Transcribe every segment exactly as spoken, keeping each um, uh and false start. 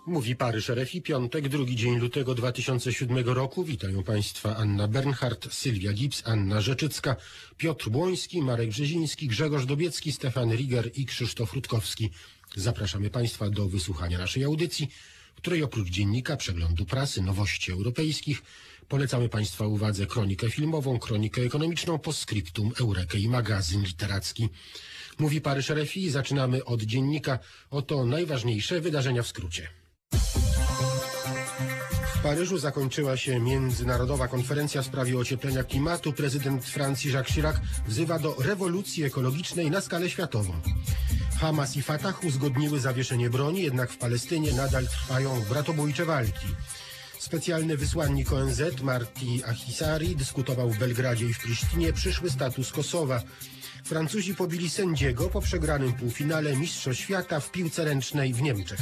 Mówi Paryż R F I, piątek, drugi dzień lutego dwa tysiące siódmego roku. Witają Państwa Anna Bernhardt, Sylwia Gibbs, Anna Rzeczycka, Piotr Błoński, Marek Brzeziński, Grzegorz Dobiecki, Stefan Riger i Krzysztof Rutkowski. Zapraszamy Państwa do wysłuchania naszej audycji, w której oprócz dziennika, przeglądu prasy, nowości europejskich, polecamy Państwa uwadze kronikę filmową, kronikę ekonomiczną, postscriptum, Eurekę i magazyn literacki. Mówi Paryż R F I. Zaczynamy od dziennika. Oto najważniejsze wydarzenia w skrócie. W Paryżu zakończyła się międzynarodowa konferencja w sprawie ocieplenia klimatu. Prezydent Francji Jacques Chirac wzywa do rewolucji ekologicznej na skalę światową. Hamas i Fatah uzgodniły zawieszenie broni, jednak w Palestynie nadal trwają bratobójcze walki. Specjalny wysłannik O N Z Marti Ahtisaari dyskutował w Belgradzie i w Prisztinie przyszły status Kosowa. Francuzi pobili sędziego po przegranym półfinale Mistrzostw Świata w piłce ręcznej w Niemczech.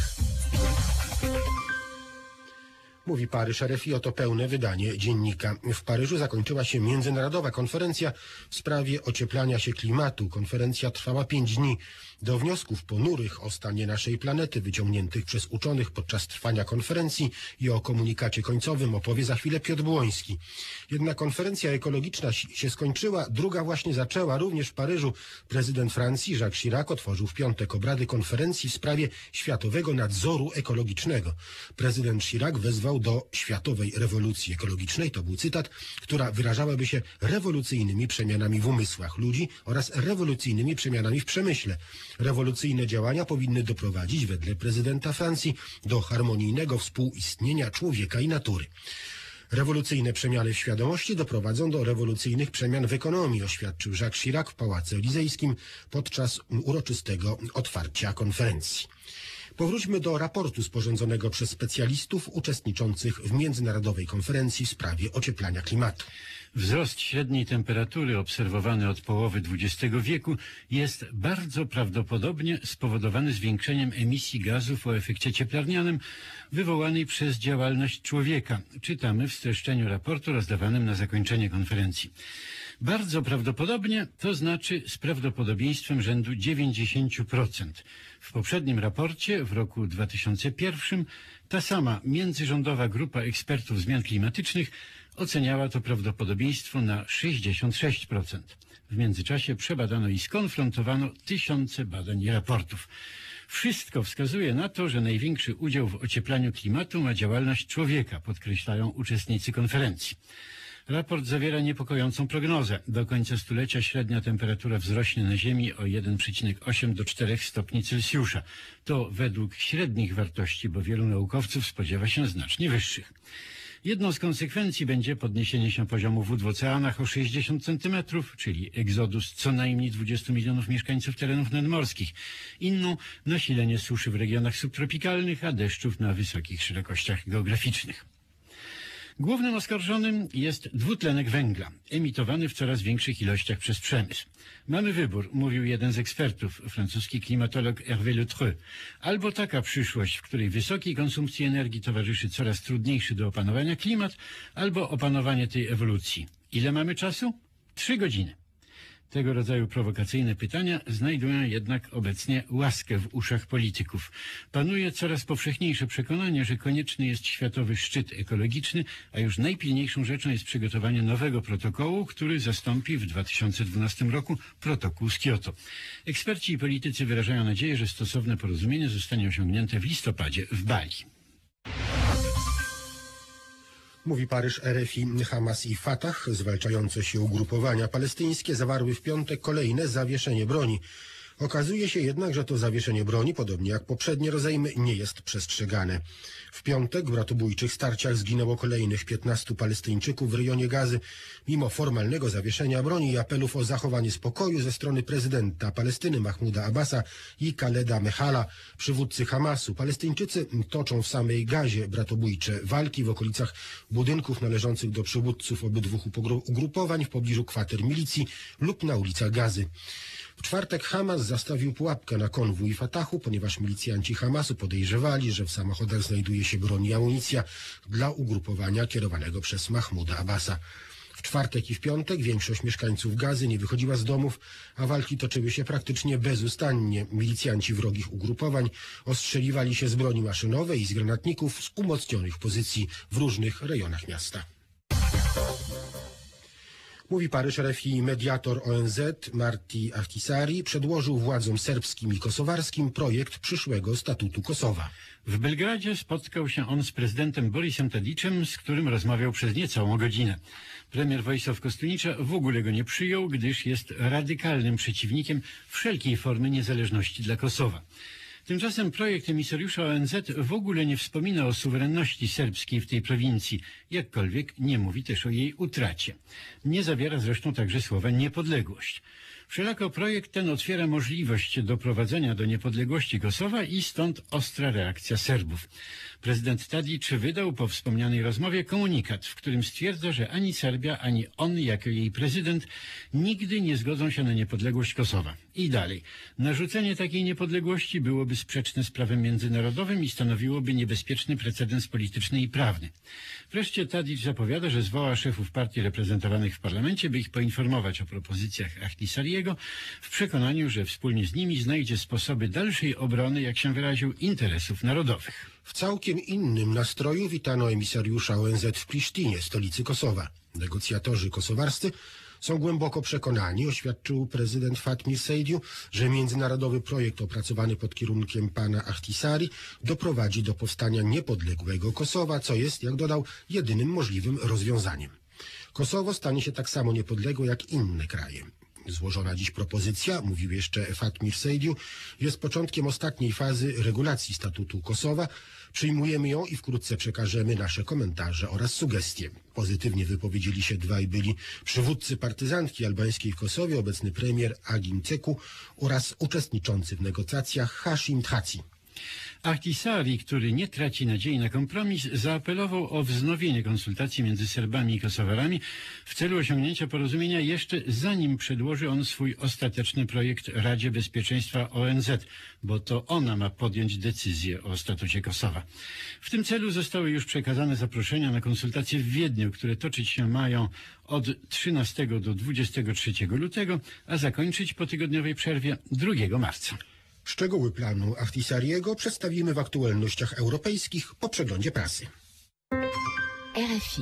Mówi Paryż R F I, oto pełne wydanie dziennika. W Paryżu zakończyła się międzynarodowa konferencja w sprawie ocieplania się klimatu. Konferencja trwała pięć dni. Do wniosków ponurych o stanie naszej planety wyciągniętych przez uczonych podczas trwania konferencji i o komunikacie końcowym opowie za chwilę Piotr Błoński. Jednak konferencja ekologiczna się skończyła, druga właśnie zaczęła. Również w Paryżu prezydent Francji Jacques Chirac otworzył w piątek obrady konferencji w sprawie światowego nadzoru ekologicznego. Prezydent Chirac wezwał do światowej rewolucji ekologicznej, to był cytat, która wyrażałaby się rewolucyjnymi przemianami w umysłach ludzi oraz rewolucyjnymi przemianami w przemyśle. Rewolucyjne działania powinny doprowadzić, wedle prezydenta Francji, do harmonijnego współistnienia człowieka i natury. Rewolucyjne przemiany w świadomości doprowadzą do rewolucyjnych przemian w ekonomii, oświadczył Jacques Chirac w Pałacu Elizejskim podczas uroczystego otwarcia konferencji. Powróćmy do raportu sporządzonego przez specjalistów uczestniczących w międzynarodowej konferencji w sprawie ocieplania klimatu. Wzrost średniej temperatury obserwowany od połowy dwudziestego wieku jest bardzo prawdopodobnie spowodowany zwiększeniem emisji gazów o efekcie cieplarnianym wywołanej przez działalność człowieka. Czytamy w streszczeniu raportu rozdawanym na zakończenie konferencji. Bardzo prawdopodobnie to znaczy z prawdopodobieństwem rzędu dziewięćdziesiąt procent. W poprzednim raporcie w roku dwa tysiące pierwszym ta sama międzyrządowa grupa ekspertów zmian klimatycznych oceniała to prawdopodobieństwo na sześćdziesiąt sześć procent. W międzyczasie przebadano i skonfrontowano tysiące badań i raportów. Wszystko wskazuje na to, że największy udział w ocieplaniu klimatu ma działalność człowieka, podkreślają uczestnicy konferencji. Raport zawiera niepokojącą prognozę. Do końca stulecia średnia temperatura wzrośnie na Ziemi o jeden przecinek osiem do czterech stopni Celsjusza. To według średnich wartości, bo wielu naukowców spodziewa się znacznie wyższych. Jedną z konsekwencji będzie podniesienie się poziomu wód w oceanach o sześćdziesiąt centymetrów, czyli egzodus co najmniej dwudziestu milionów mieszkańców terenów nadmorskich. Inną nasilenie suszy w regionach subtropikalnych, a deszczów na wysokich szerokościach geograficznych. Głównym oskarżonym jest dwutlenek węgla, emitowany w coraz większych ilościach przez przemysł. Mamy wybór, mówił jeden z ekspertów, francuski klimatolog Hervé Le Treux. Albo taka przyszłość, w której wysokiej konsumpcji energii towarzyszy coraz trudniejszy do opanowania klimat, albo opanowanie tej ewolucji. Ile mamy czasu? Trzy godziny. Tego rodzaju prowokacyjne pytania znajdują jednak obecnie łaskę w uszach polityków. Panuje coraz powszechniejsze przekonanie, że konieczny jest światowy szczyt ekologiczny, a już najpilniejszą rzeczą jest przygotowanie nowego protokołu, który zastąpi w dwa tysiące dwunastym roku protokół z Kioto. Eksperci i politycy wyrażają nadzieję, że stosowne porozumienie zostanie osiągnięte w listopadzie w Bali. Mówi Paryż R F I. Hamas i Fatah, zwalczające się ugrupowania palestyńskie, zawarły w piątek kolejne zawieszenie broni. Okazuje się jednak, że to zawieszenie broni, podobnie jak poprzednie rozejmy, nie jest przestrzegane. W piątek w bratobójczych starciach zginęło kolejnych piętnastu Palestyńczyków w rejonie Gazy. Mimo formalnego zawieszenia broni i apelów o zachowanie spokoju ze strony prezydenta Palestyny Mahmuda Abbasa i Khaleda Mehala, przywódcy Hamasu, Palestyńczycy toczą w samej Gazie bratobójcze walki w okolicach budynków należących do przywódców obydwu ugrupowań w pobliżu kwater milicji lub na ulicach Gazy. W czwartek Hamas zastawił pułapkę na konwój Fatahu, ponieważ milicjanci Hamasu podejrzewali, że w samochodach znajduje się broń i amunicja dla ugrupowania kierowanego przez Mahmuda Abbasa. W czwartek i w piątek większość mieszkańców Gazy nie wychodziła z domów, a walki toczyły się praktycznie bezustannie. Milicjanci wrogich ugrupowań ostrzeliwali się z broni maszynowej i z granatników z umocnionych pozycji w różnych rejonach miasta. Mówi Paryż, R F I mediator O N Z Martti Ahtisaari przedłożył władzom serbskim i kosowarskim projekt przyszłego statutu Kosowa. W Belgradzie spotkał się on z prezydentem Borisem Tadićem, z którym rozmawiał przez niecałą godzinę. Premier Vojislav Kostunica w ogóle go nie przyjął, gdyż jest radykalnym przeciwnikiem wszelkiej formy niezależności dla Kosowa. Tymczasem projekt emisariusza O N Z w ogóle nie wspomina o suwerenności serbskiej w tej prowincji, jakkolwiek nie mówi też o jej utracie. Nie zawiera zresztą także słowa niepodległość. Wszelako projekt ten otwiera możliwość doprowadzenia do niepodległości Kosowa i stąd ostra reakcja Serbów. Prezydent Tadić wydał po wspomnianej rozmowie komunikat, w którym stwierdza, że ani Serbia, ani on jako jej prezydent nigdy nie zgodzą się na niepodległość Kosowa. I dalej. Narzucenie takiej niepodległości byłoby sprzeczne z prawem międzynarodowym i stanowiłoby niebezpieczny precedens polityczny i prawny. Wreszcie Tadić zapowiada, że zwoła szefów partii reprezentowanych w parlamencie, by ich poinformować o propozycjach Ahtisaariego w przekonaniu, że wspólnie z nimi znajdzie sposoby dalszej obrony, jak się wyraził, interesów narodowych. W całkiem innym nastroju witano emisariusza O N Z w Prisztinie, stolicy Kosowa. Negocjatorzy kosowarscy są głęboko przekonani, oświadczył prezydent Fatmir Sejdiu, że międzynarodowy projekt opracowany pod kierunkiem pana Ahtisaari doprowadzi do powstania niepodległego Kosowa, co jest, jak dodał, jedynym możliwym rozwiązaniem. Kosowo stanie się tak samo niepodległe jak inne kraje. Złożona dziś propozycja, mówił jeszcze Fatmir Sejdiu, jest początkiem ostatniej fazy regulacji statutu Kosowa. Przyjmujemy ją i wkrótce przekażemy nasze komentarze oraz sugestie. Pozytywnie wypowiedzieli się dwaj byli przywódcy partyzantki albańskiej w Kosowie, obecny premier Agim Ceku oraz uczestniczący w negocjacjach Hashim Thaci. Ahtisaari, który nie traci nadziei na kompromis, zaapelował o wznowienie konsultacji między Serbami i Kosowarami w celu osiągnięcia porozumienia jeszcze zanim przedłoży on swój ostateczny projekt Radzie Bezpieczeństwa O N Z, bo to ona ma podjąć decyzję o statucie Kosowa. W tym celu zostały już przekazane zaproszenia na konsultacje w Wiedniu, które toczyć się mają od trzynastego do dwudziestego trzeciego lutego, a zakończyć po tygodniowej przerwie drugiego marca. Szczegóły planu Ahtisaariego przedstawimy w aktualnościach europejskich po przeglądzie prasy. R F I.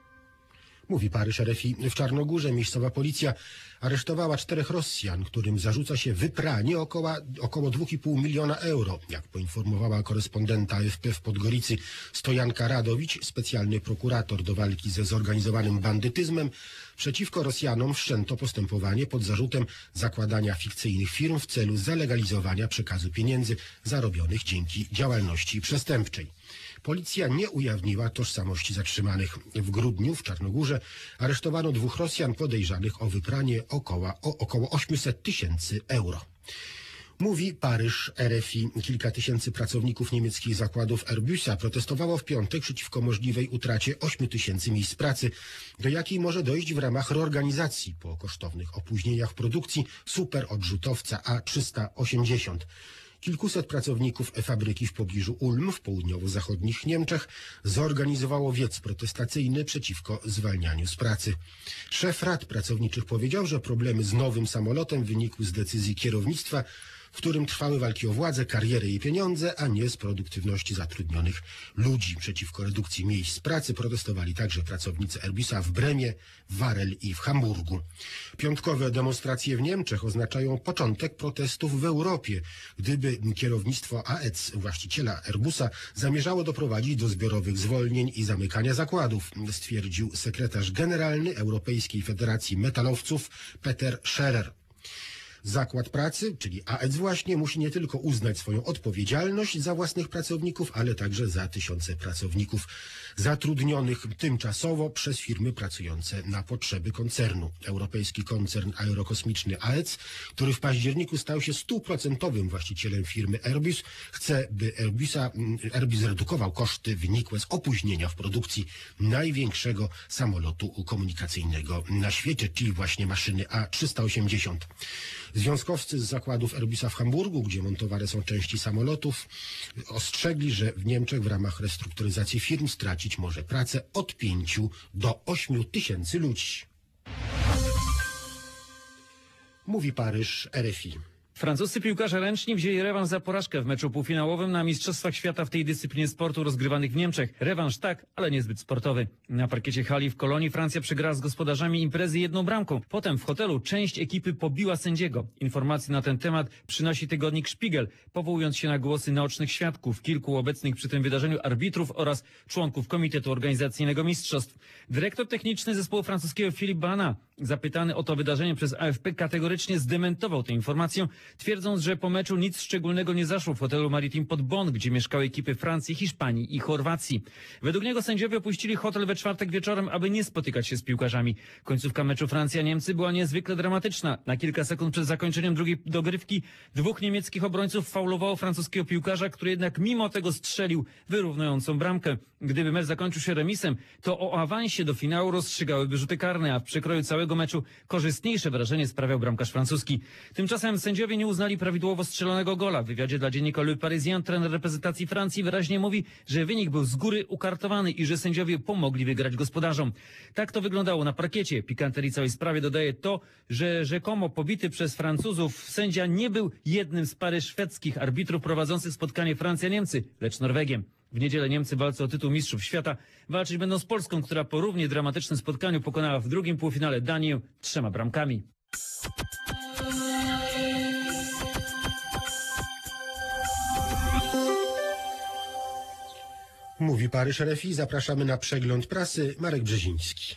Mówi Paryż, R F I. W Czarnogórze miejscowa policja aresztowała czterech Rosjan, którym zarzuca się wypranie około, około dwa i pół miliona euro. Jak poinformowała korespondenta A F P w Podgoricy Stojanka Radowicz, specjalny prokurator do walki ze zorganizowanym bandytyzmem, przeciwko Rosjanom wszczęto postępowanie pod zarzutem zakładania fikcyjnych firm w celu zalegalizowania przekazu pieniędzy zarobionych dzięki działalności przestępczej. Policja nie ujawniła tożsamości zatrzymanych. W grudniu w Czarnogórze aresztowano dwóch Rosjan podejrzanych o wypranie około, o, około osiemset tysięcy euro. Mówi Paryż, R F I. Kilka tysięcy pracowników niemieckich zakładów Airbusa protestowało w piątek przeciwko możliwej utracie ośmiu tysięcy miejsc pracy, do jakiej może dojść w ramach reorganizacji po kosztownych opóźnieniach w produkcji superodrzutowca A trzysta osiemdziesiąt. Kilkuset pracowników fabryki w pobliżu Ulm w południowo-zachodnich Niemczech zorganizowało wiec protestacyjny przeciwko zwalnianiu z pracy. Szef rad pracowniczych powiedział, że problemy z nowym samolotem wynikły z decyzji kierownictwa, w którym trwały walki o władzę, karierę i pieniądze, a nie z produktywności zatrudnionych ludzi. Przeciwko redukcji miejsc pracy protestowali także pracownicy Airbusa w Bremie, w Warel i w Hamburgu. Piątkowe demonstracje w Niemczech oznaczają początek protestów w Europie, gdyby kierownictwo A E C, właściciela Airbusa, zamierzało doprowadzić do zbiorowych zwolnień i zamykania zakładów, stwierdził sekretarz generalny Europejskiej Federacji Metalowców Peter Scherer. Zakład pracy, czyli A E C właśnie, musi nie tylko uznać swoją odpowiedzialność za własnych pracowników, ale także za tysiące pracowników zatrudnionych tymczasowo przez firmy pracujące na potrzeby koncernu. Europejski koncern aerokosmiczny A E C, który w październiku stał się stuprocentowym właścicielem firmy Airbus, chce, by Airbusa, Airbus redukował koszty wynikłe z opóźnienia w produkcji największego samolotu komunikacyjnego na świecie, czyli właśnie maszyny A trzysta osiemdziesiąt. Związkowcy z zakładów Airbusa w Hamburgu, gdzie montowane są części samolotów, ostrzegli, że w Niemczech w ramach restrukturyzacji firm stracić może pracę od pięciu do ośmiu tysięcy ludzi. Mówi Paryż, R F I. Francuscy piłkarze ręczni wzięli rewanż za porażkę w meczu półfinałowym na Mistrzostwach Świata w tej dyscyplinie sportu rozgrywanych w Niemczech. Rewanż tak, ale niezbyt sportowy. Na parkiecie hali w Kolonii Francja przegrała z gospodarzami imprezy jedną bramką. Potem w hotelu część ekipy pobiła sędziego. Informacje na ten temat przynosi tygodnik Spiegel, powołując się na głosy naocznych świadków, kilku obecnych przy tym wydarzeniu arbitrów oraz członków Komitetu Organizacyjnego Mistrzostw. Dyrektor techniczny zespołu francuskiego Philippe Bana, zapytany o to wydarzenie przez A F P, kategorycznie zdementował tę informację, twierdząc, że po meczu nic szczególnego nie zaszło w hotelu Maritim pod Bonn, gdzie mieszkały ekipy Francji, Hiszpanii i Chorwacji. Według niego sędziowie opuścili hotel we czwartek wieczorem, aby nie spotykać się z piłkarzami. Końcówka meczu Francja-Niemcy była niezwykle dramatyczna. Na kilka sekund przed zakończeniem drugiej dogrywki dwóch niemieckich obrońców faulowało francuskiego piłkarza, który jednak mimo tego strzelił wyrównującą bramkę. Gdyby mecz zakończył się remisem, to o awansie do finału rozstrzygałyby rzuty karne, a w przekroju całego meczu korzystniejsze wrażenie sprawiał bramkarz francuski. Tymczasem sędziowie nie uznali prawidłowo strzelonego gola. W wywiadzie dla dziennika Le Parisien trener reprezentacji Francji wyraźnie mówi, że wynik był z góry ukartowany i że sędziowie pomogli wygrać gospodarzom. Tak to wyglądało na parkiecie. Pikanterii całej sprawie dodaje to, że rzekomo pobity przez Francuzów sędzia nie był jednym z pary szwedzkich arbitrów prowadzących spotkanie Francja-Niemcy, lecz Norwegiem. W niedzielę Niemcy walczą o tytuł mistrzów świata. Walczyć będą z Polską, która po równie dramatycznym spotkaniu pokonała w drugim półfinale Danię trzema bramkami. Mówi Paryż, R F I. Zapraszamy na przegląd prasy. Marek Brzeziński.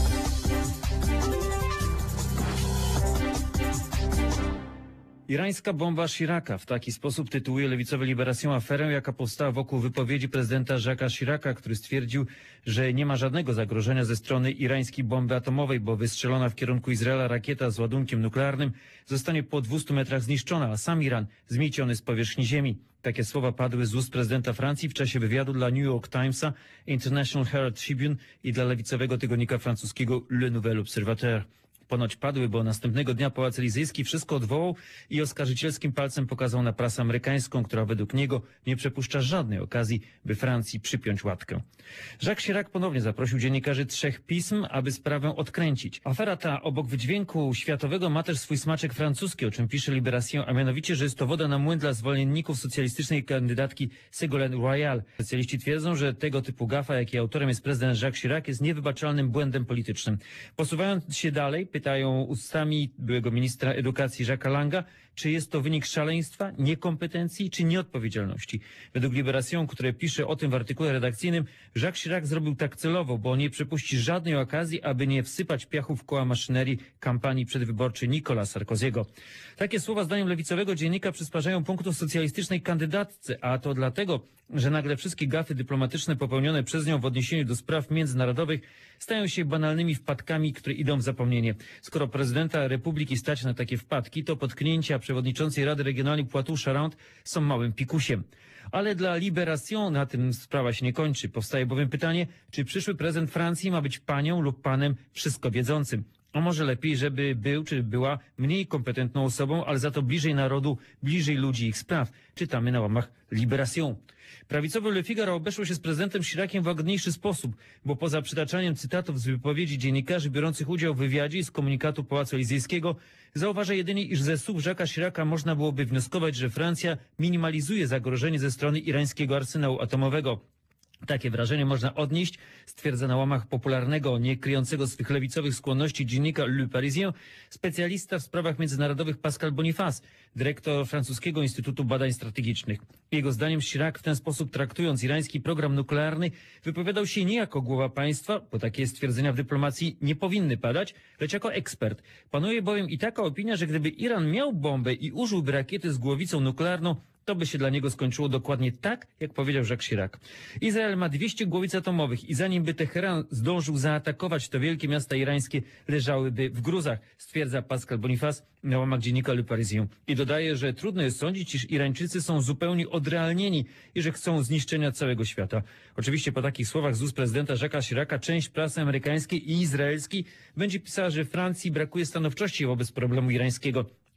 Irańska bomba Chiraca. W taki sposób tytułuje lewicowy Libération aferę, jaka powstała wokół wypowiedzi prezydenta Jacques'a Chiraca, który stwierdził, że nie ma żadnego zagrożenia ze strony irańskiej bomby atomowej, bo wystrzelona w kierunku Izraela rakieta z ładunkiem nuklearnym zostanie po dwustu metrach zniszczona, a sam Iran zmieciony z powierzchni ziemi. Takie słowa padły z ust prezydenta Francji w czasie wywiadu dla New York Timesa, International Herald Tribune i dla lewicowego tygodnika francuskiego Le Nouvel Observateur. Ponoć padły, bo następnego dnia Pałac Elizejski wszystko odwołał i oskarżycielskim palcem pokazał na prasę amerykańską, która według niego nie przepuszcza żadnej okazji, by Francji przypiąć łatkę. Jacques Chirac ponownie zaprosił dziennikarzy trzech pism, aby sprawę odkręcić. Afera ta obok wydźwięku światowego ma też swój smaczek francuski, o czym pisze Libération, a mianowicie, że jest to woda na młyn dla zwolenników socjalistycznej kandydatki Ségolène Royal. Specjaliści twierdzą, że tego typu gafa, jakiej autorem jest prezydent Jacques Chirac, jest niewybaczalnym błędem politycznym. Posuwając się dalej, pytają ustami byłego ministra edukacji Jacques'a Langa, czy jest to wynik szaleństwa, niekompetencji czy nieodpowiedzialności. Według Libération, które pisze o tym w artykule redakcyjnym, Jacques Chirac zrobił tak celowo, bo nie przepuści żadnej okazji, aby nie wsypać piachu w koła maszynerii kampanii przedwyborczej Nicolas Sarkozy'ego. Takie słowa zdaniem lewicowego dziennika przysparzają punktów socjalistycznej kandydatce, a to dlatego, że nagle wszystkie gafy dyplomatyczne popełnione przez nią w odniesieniu do spraw międzynarodowych stają się banalnymi wpadkami, które idą w zapomnienie. Skoro prezydenta Republiki stać na takie wpadki, to potknięcia przewodniczącej Rady Regionalnej Poitou-Charentes są małym pikusiem. Ale dla Libération na tym sprawa się nie kończy. Powstaje bowiem pytanie, czy przyszły prezydent Francji ma być panią lub panem wszystko wiedzącym. A może lepiej, żeby był czy była mniej kompetentną osobą, ale za to bliżej narodu, bliżej ludzi i ich spraw. Czytamy na łamach Libération. Prawicowy Le Figaro obeszło się z prezydentem Chiraciem w łagodniejszy sposób, bo poza przytaczaniem cytatów z wypowiedzi dziennikarzy biorących udział w wywiadzie i z komunikatu Pałacu Elizejskiego, zauważa jedynie, iż ze słów Jacques'a Chiraca można byłoby wnioskować, że Francja minimalizuje zagrożenie ze strony irańskiego arsenału atomowego. Takie wrażenie można odnieść, stwierdza na łamach popularnego, nie kryjącego swych lewicowych skłonności dziennika Le Parisien, specjalista w sprawach międzynarodowych Pascal Boniface, dyrektor francuskiego Instytutu Badań Strategicznych. Jego zdaniem Chirac w ten sposób, traktując irański program nuklearny, wypowiadał się nie jako głowa państwa, bo takie stwierdzenia w dyplomacji nie powinny padać, lecz jako ekspert. Panuje bowiem i taka opinia, że gdyby Iran miał bombę i użyłby rakiety z głowicą nuklearną, to by się dla niego skończyło dokładnie tak, jak powiedział Jacques Chirac. Izrael ma dwieście głowic atomowych i zanim by Teheran zdążył zaatakować, to wielkie miasta irańskie leżałyby w gruzach, stwierdza Pascal Boniface na łamach dziennika Le Parisien. I dodaje, że trudno jest sądzić, iż Irańczycy są zupełnie odrealnieni i że chcą zniszczenia całego świata. Oczywiście po takich słowach z ust prezydenta Jacques'a Chiraca część prasy amerykańskiej i izraelskiej będzie pisała, że Francji brakuje stanowczości wobec problemu irańskiego.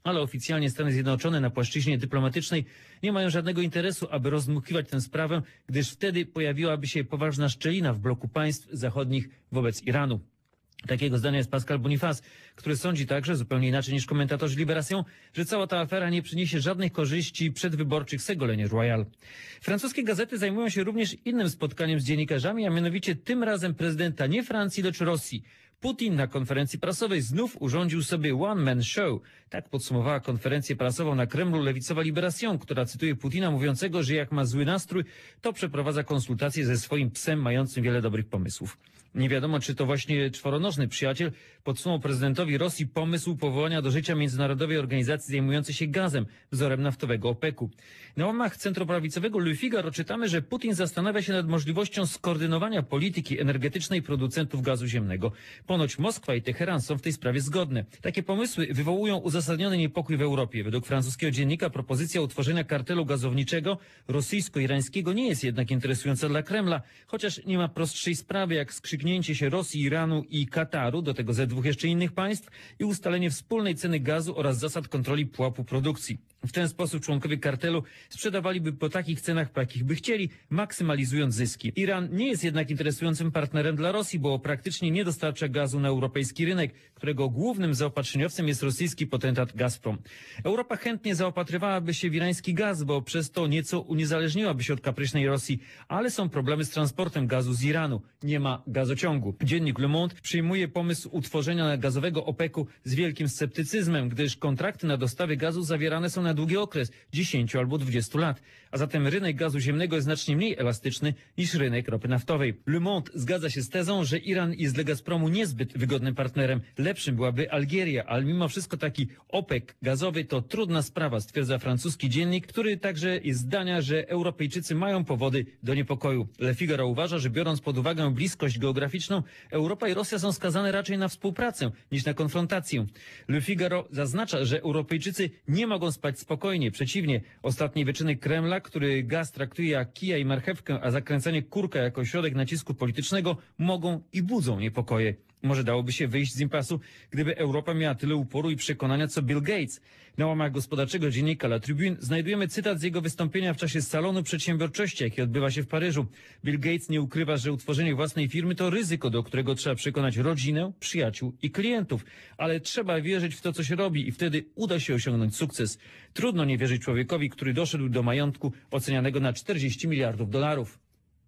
ale oficjalnie Stany Zjednoczone na płaszczyźnie dyplomatycznej nie mają żadnego interesu, aby rozdmuchiwać tę sprawę, gdyż wtedy pojawiłaby się poważna szczelina w bloku państw zachodnich wobec Iranu. Takiego zdania jest Pascal Boniface, który sądzi także, zupełnie inaczej niż komentatorzy Libération, że cała ta afera nie przyniesie żadnych korzyści przedwyborczych Ségolène Royal. Francuskie gazety zajmują się również innym spotkaniem z dziennikarzami, a mianowicie tym razem prezydenta nie Francji, lecz Rosji. Putin na konferencji prasowej znów urządził sobie one-man show. Tak podsumowała konferencję prasową na Kremlu lewicowa Libération, która cytuje Putina mówiącego, że jak ma zły nastrój, to przeprowadza konsultacje ze swoim psem mającym wiele dobrych pomysłów. Nie wiadomo, czy to właśnie czworonożny przyjaciel podsunął prezydentowi Rosji pomysł powołania do życia międzynarodowej organizacji zajmującej się gazem, wzorem naftowego OPEC-u. Na łamach centroprawicowego Le Figaro czytamy, że Putin zastanawia się nad możliwością skoordynowania polityki energetycznej producentów gazu ziemnego. Ponoć Moskwa i Teheran są w tej sprawie zgodne. Takie pomysły wywołują uzasadniony niepokój w Europie. Według francuskiego dziennika propozycja utworzenia kartelu gazowniczego rosyjsko-irańskiego nie jest jednak interesująca dla Kremla, chociaż nie ma prostszej sprawy jak skrzyknięcie się Rosji, Iranu i Kataru, do tego ze dwóch jeszcze innych państw, i ustalenie wspólnej ceny gazu oraz zasad kontroli pułapu produkcji. W ten sposób członkowie kartelu sprzedawaliby po takich cenach, po jakich by chcieli, maksymalizując zyski. Iran nie jest jednak interesującym partnerem dla Rosji, bo praktycznie nie dostarcza gazu na europejski rynek, którego głównym zaopatrzeniowcem jest rosyjski potentat Gazprom. Europa chętnie zaopatrywałaby się w irański gaz, bo przez to nieco uniezależniłaby się od kapryśnej Rosji, ale są problemy z transportem gazu z Iranu. Nie ma gazociągu. Dziennik Le Monde przyjmuje pomysł utworzenia gazowego OPEC-u z wielkim sceptycyzmem, gdyż kontrakty na dostawy gazu zawierane są na długi okres, dziesięć albo dwadzieścia lat. A zatem rynek gazu ziemnego jest znacznie mniej elastyczny niż rynek ropy naftowej. Le Monde zgadza się z tezą, że Iran jest dla Gazpromu niezbyt wygodnym partnerem. Lepszym byłaby Algieria, ale mimo wszystko taki OPEC gazowy to trudna sprawa, stwierdza francuski dziennik, który także jest zdania, że Europejczycy mają powody do niepokoju. Le Figaro uważa, że biorąc pod uwagę bliskość geograficzną, Europa i Rosja są skazane raczej na współpracę niż na konfrontację. Le Figaro zaznacza, że Europejczycy nie mogą spać spokojnie. Przeciwnie, ostatnie wyczyny Kremla, który gaz traktuje jak kija i marchewkę, a zakręcanie kurka jako środek nacisku politycznego, mogą i budzą niepokoje. Może dałoby się wyjść z impasu, gdyby Europa miała tyle uporu i przekonania co Bill Gates. Na łamach gospodarczego dziennika La Tribune znajdujemy cytat z jego wystąpienia w czasie salonu przedsiębiorczości, jaki odbywa się w Paryżu. Bill Gates nie ukrywa, że utworzenie własnej firmy to ryzyko, do którego trzeba przekonać rodzinę, przyjaciół i klientów. Ale trzeba wierzyć w to, co się robi, i wtedy uda się osiągnąć sukces. Trudno nie wierzyć człowiekowi, który doszedł do majątku ocenianego na czterdzieści miliardów dolarów.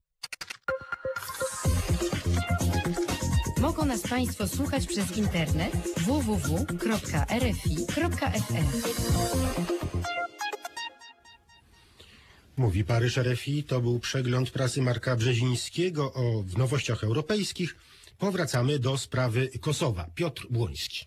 Mogą nas Państwo słuchać przez internet w w w kropka r f i kropka f r. Mówi Paryż R F I. To był przegląd prasy Marka Brzezińskiego o w nowościach europejskich. Powracamy do sprawy Kosowa. Piotr Błoński.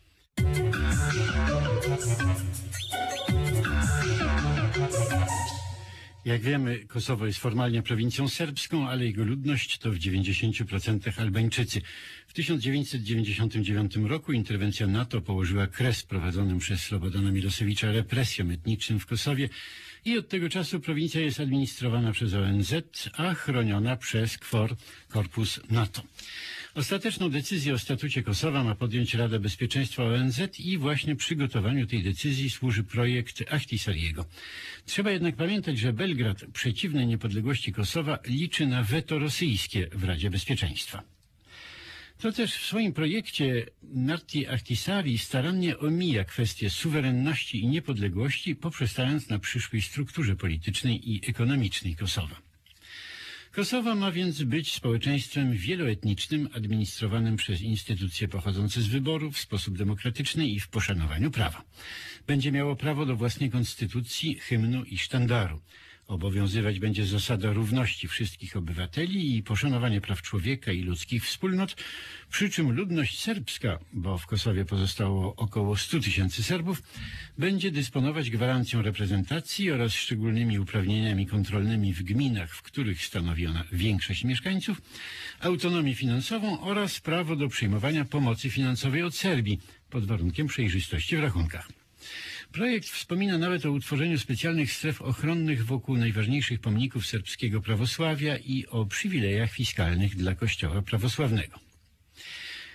Jak wiemy, Kosowo jest formalnie prowincją serbską, ale jego ludność to w dziewięćdziesięciu procentach Albańczycy. W tysiąc dziewięćset dziewięćdziesiątym dziewiątym roku interwencja NATO położyła kres prowadzonym przez Slobodana Milosewicza represjom etnicznym w Kosowie i od tego czasu prowincja jest administrowana przez O N Z, a chroniona przez KFOR, Korpus NATO. Ostateczną decyzję o statucie Kosowa ma podjąć Rada Bezpieczeństwa O N Z i właśnie przygotowaniu tej decyzji służy projekt Ahtisariego. Trzeba jednak pamiętać, że Belgrad, przeciwny niepodległości Kosowa, liczy na weto rosyjskie w Radzie Bezpieczeństwa. To też w swoim projekcie Martti Ahtisaari starannie omija kwestie suwerenności i niepodległości, poprzestając na przyszłej strukturze politycznej i ekonomicznej Kosowa. Kosowo ma więc być społeczeństwem wieloetnicznym, administrowanym przez instytucje pochodzące z wyborów w sposób demokratyczny i w poszanowaniu prawa. Będzie miało prawo do własnej konstytucji, hymnu i sztandaru. Obowiązywać będzie zasada równości wszystkich obywateli i poszanowanie praw człowieka i ludzkich wspólnot, przy czym ludność serbska, bo w Kosowie pozostało około stu tysięcy Serbów, będzie dysponować gwarancją reprezentacji oraz szczególnymi uprawnieniami kontrolnymi w gminach, w których stanowi ona większość mieszkańców, autonomię finansową oraz prawo do przyjmowania pomocy finansowej od Serbii pod warunkiem przejrzystości w rachunkach. Projekt wspomina nawet o utworzeniu specjalnych stref ochronnych wokół najważniejszych pomników serbskiego prawosławia i o przywilejach fiskalnych dla Kościoła prawosławnego.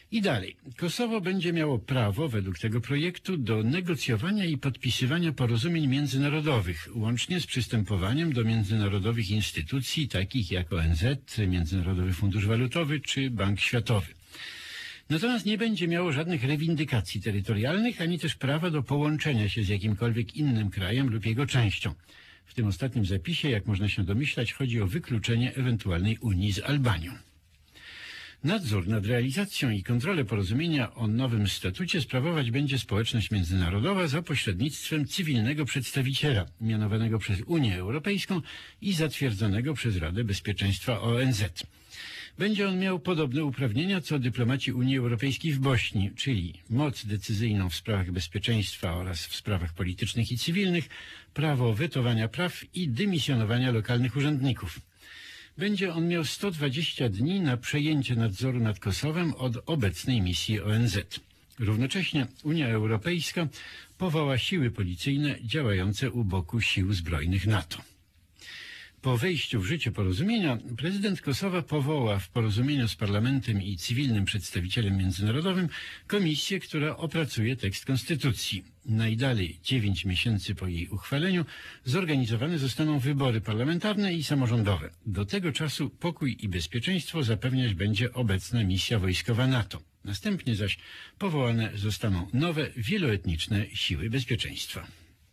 I dalej. Kosowo będzie miało prawo, według tego projektu, do negocjowania i podpisywania porozumień międzynarodowych, łącznie z przystępowaniem do międzynarodowych instytucji, takich jak O N Z, Międzynarodowy Fundusz Walutowy czy Bank Światowy. Natomiast nie będzie miało żadnych rewindykacji terytorialnych, ani też prawa do połączenia się z jakimkolwiek innym krajem lub jego częścią. W tym ostatnim zapisie, jak można się domyślać, chodzi o wykluczenie ewentualnej unii z Albanią. Nadzór nad realizacją i kontrolę porozumienia o nowym statucie sprawować będzie społeczność międzynarodowa za pośrednictwem cywilnego przedstawiciela, mianowanego przez Unię Europejską i zatwierdzonego przez Radę Bezpieczeństwa O N Z. Będzie on miał podobne uprawnienia co dyplomaci Unii Europejskiej w Bośni, czyli moc decyzyjną w sprawach bezpieczeństwa oraz w sprawach politycznych i cywilnych, prawo wetowania praw i dymisjonowania lokalnych urzędników. Będzie on miał sto dwadzieścia dni na przejęcie nadzoru nad Kosowem od obecnej misji O N Z. Równocześnie Unia Europejska powoła siły policyjne działające u boku sił zbrojnych NATO. Po wejściu w życie porozumienia prezydent Kosowa powoła w porozumieniu z parlamentem i cywilnym przedstawicielem międzynarodowym komisję, która opracuje tekst konstytucji. Najdalej dziewięć miesięcy po jej uchwaleniu zorganizowane zostaną wybory parlamentarne i samorządowe. Do tego czasu pokój i bezpieczeństwo zapewniać będzie obecna misja wojskowa NATO. Następnie zaś powołane zostaną nowe, wieloetniczne siły bezpieczeństwa.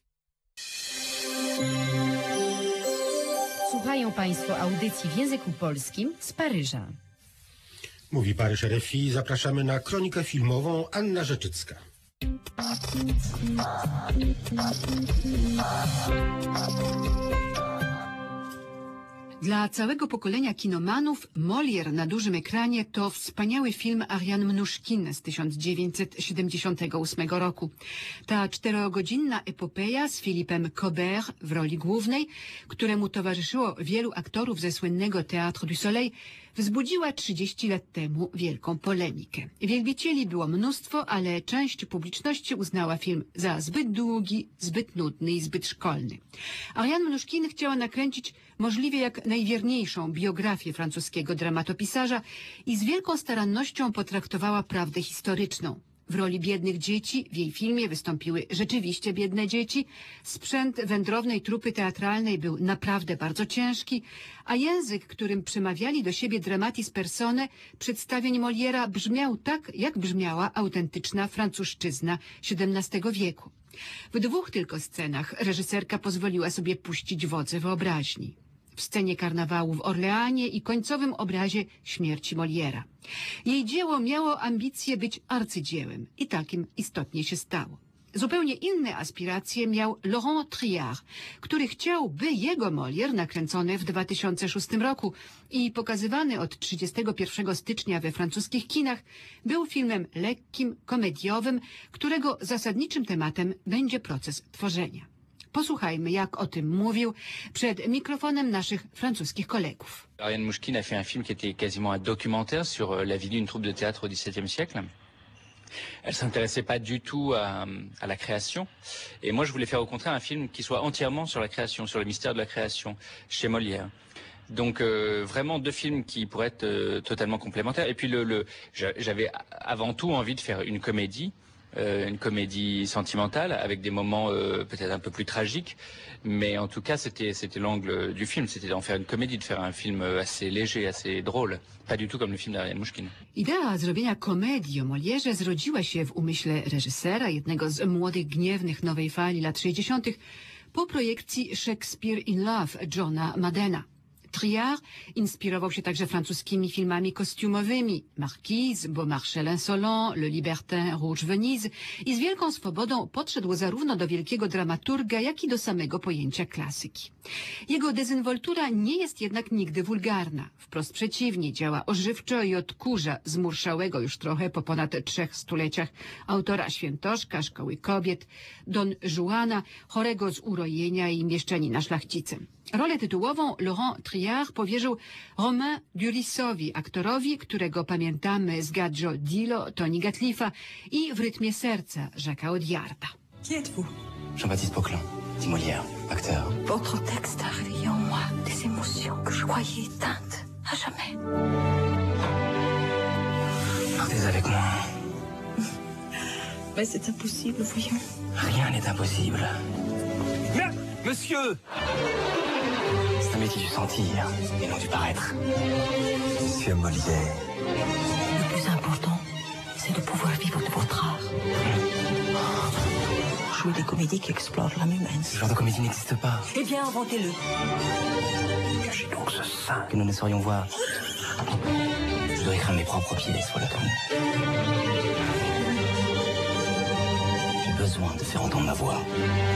Słuchają Państwo audycji w języku polskim z Paryża. Mówi Paryż R F I. Zapraszamy na kronikę filmową. Anna Rzeczycka. Dla całego pokolenia kinomanów Molière na dużym ekranie to wspaniały film Ariane Mnuchin z tysiąc dziewięćset siedemdziesiątego ósmego roku. Ta czterogodzinna epopeja z Philippem Cobert w roli głównej, któremu towarzyszyło wielu aktorów ze słynnego Théâtre du Soleil, wzbudziła trzydzieści lat temu wielką polemikę. Wielbicieli było mnóstwo, ale część publiczności uznała film za zbyt długi, zbyt nudny i zbyt szkolny. Ariane Mnuchin chciała nakręcić możliwie jak najwierniejszą biografię francuskiego dramatopisarza i z wielką starannością potraktowała prawdę historyczną. W roli biednych dzieci w jej filmie wystąpiły rzeczywiście biedne dzieci, sprzęt wędrownej trupy teatralnej był naprawdę bardzo ciężki, a język, którym przemawiali do siebie dramatis personae przedstawień Moliera brzmiał tak, jak brzmiała autentyczna francuszczyzna siedemnastego wieku. W dwóch tylko scenach reżyserka pozwoliła sobie puścić wodze wyobraźni. W scenie karnawału w Orleanie i końcowym obrazie śmierci Moliera. Jej dzieło miało ambicje być arcydziełem i takim istotnie się stało. Zupełnie inne aspiracje miał Laurent Triard, który chciał, by jego Molière, nakręcony w dwa tysiące szóstym roku i pokazywany od trzydziestego pierwszego stycznia we francuskich kinach, był filmem lekkim, komediowym, którego zasadniczym tematem będzie proces tworzenia. Posłuchajmy, jak o tym mówił przed mikrofonem naszych francuskich kolegów. Ariane Mnuchin a fait un film qui était quasiment un documentaire sur la vie d'une troupe de théâtre au dix-septième siècle. Elle s'intéressait pas du tout à, à la création. Et moi, je voulais faire au contraire un film qui soit entièrement sur la création, sur le mystère de la création chez Molière. Donc euh, vraiment deux films qui pourraient être euh, totalement complémentaires. Et puis le, le, j'avais avant tout envie de faire une comédie. Une comédie sentimentale avec des moments euh, peut-être un peu plus tragiques, mais en tout cas c'était c'était l'angle du film, c'était d'en faire une comédie, de faire un film assez léger, assez drôle, pas du tout comme le film d'Ariane Mnuchin. Idea zrobienia komedii o Molierze zrodziła się w umyśle reżysera, jednego z młodych gniewnych nowej fali lat sześćdziesiątych, po projekcji Shakespeare in Love Johna Maddena. Triard inspirował się także francuskimi filmami kostiumowymi Marquise, Beaumarchais l'Insolent, Le Libertin, Rouge Venise i z wielką swobodą podszedł zarówno do wielkiego dramaturga, jak i do samego pojęcia klasyki. Jego dezynwoltura nie jest jednak nigdy wulgarna. Wprost przeciwnie, działa ożywczo i odkurza zmurszałego już trochę po ponad trzech stuleciach autora Świętoszka, Szkoły Kobiet, Don Juana, chorego z urojenia i mieszczanina szlachcicem. Rolę tytułową Laurent Triard powierzył Romain Durissowi, aktorowi, którego pamiętamy z Gadjo Dilo, Tony Gatlifa i W rytmie serca Jacques'a Audiarda. Qui êtes-vous? Jean-Baptiste Poquelin, dit Molière, acteur. Votre texte a réveillé en moi des émotions que je croyais éteintes à jamais. Partez avec moi. Mais c'est impossible, voyons. Rien n'est impossible. Merde, monsieur! C'est un métier du sentir et non du paraître. Monsieur Molière. Le plus important, c'est de pouvoir vivre de votre art. Jouer des comédies qui explorent l'âme humaine. Ce genre de comédie n'existe pas. Eh bien, inventez-le. Cachez donc ce sein. Que nous ne saurions voir. Je dois écrire mes propres pièces pour le tourner. J'ai besoin de faire entendre ma voix.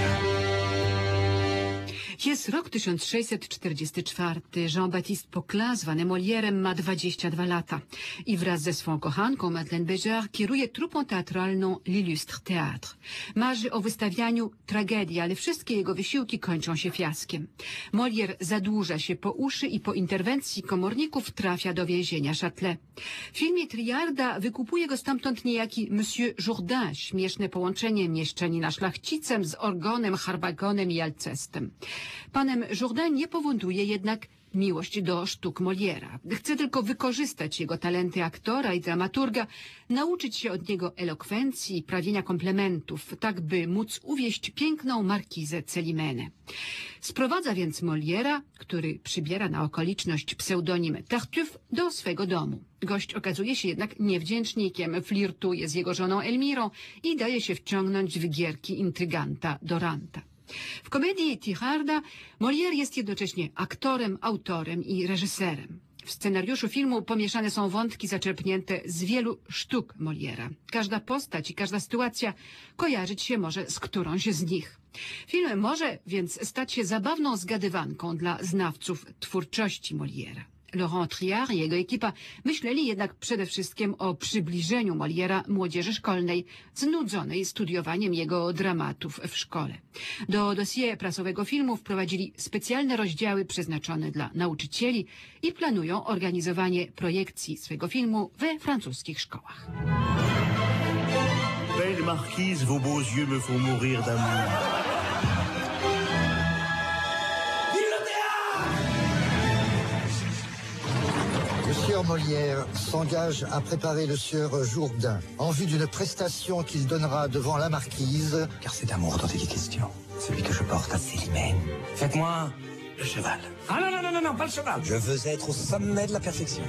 Jest rok tysiąc sześćset czterdziesty czwarty. Jean-Baptiste Poquelin, zwany Molierem, ma dwadzieścia dwa lata i wraz ze swą kochanką Madeleine Béjart kieruje trupą teatralną L'Illustre Théâtre. Marzy o wystawianiu tragedii, ale wszystkie jego wysiłki kończą się fiaskiem. Molière zadłuża się po uszy i po interwencji komorników trafia do więzienia Châtelet. W filmie Triarda wykupuje go stamtąd niejaki Monsieur Jourdain, śmieszne połączenie mieszczanina szlachcicem z Orgonem, Harpagonem i Alcestem. Panem Jourdain nie powoduje jednak miłość do sztuk Moliera. Chce tylko wykorzystać jego talenty aktora i dramaturga, nauczyć się od niego elokwencji i prawienia komplementów, tak by móc uwieść piękną markizę Celimenę. Sprowadza więc Moliera, który przybiera na okoliczność pseudonim Tartuffe, do swego domu. Gość okazuje się jednak niewdzięcznikiem, flirtuje z jego żoną Elmirą i daje się wciągnąć w gierki intryganta Doranta. W komedii Triarda Molière jest jednocześnie aktorem, autorem i reżyserem. W scenariuszu filmu pomieszane są wątki zaczerpnięte z wielu sztuk Moliera. Każda postać i każda sytuacja kojarzyć się może z którąś z nich. Film może więc stać się zabawną zgadywanką dla znawców twórczości Moliera. Laurent Triard i jego ekipa myśleli jednak przede wszystkim o przybliżeniu Moliera młodzieży szkolnej, znudzonej studiowaniem jego dramatów w szkole. Do dossier prasowego filmu wprowadzili specjalne rozdziały przeznaczone dla nauczycieli i planują organizowanie projekcji swego filmu we francuskich szkołach. Belle marquise, vos beaux yeux me font mourir d'amour. Le sieur Molière s'engage à préparer le sieur Jourdain en vue d'une prestation qu'il donnera devant la marquise. Car c'est d'amour dont il est question. Celui que je porte à Célimène. Faites-moi le cheval. Ah non, non, non, non, non, pas le cheval. Je veux être au sommet de la perfection.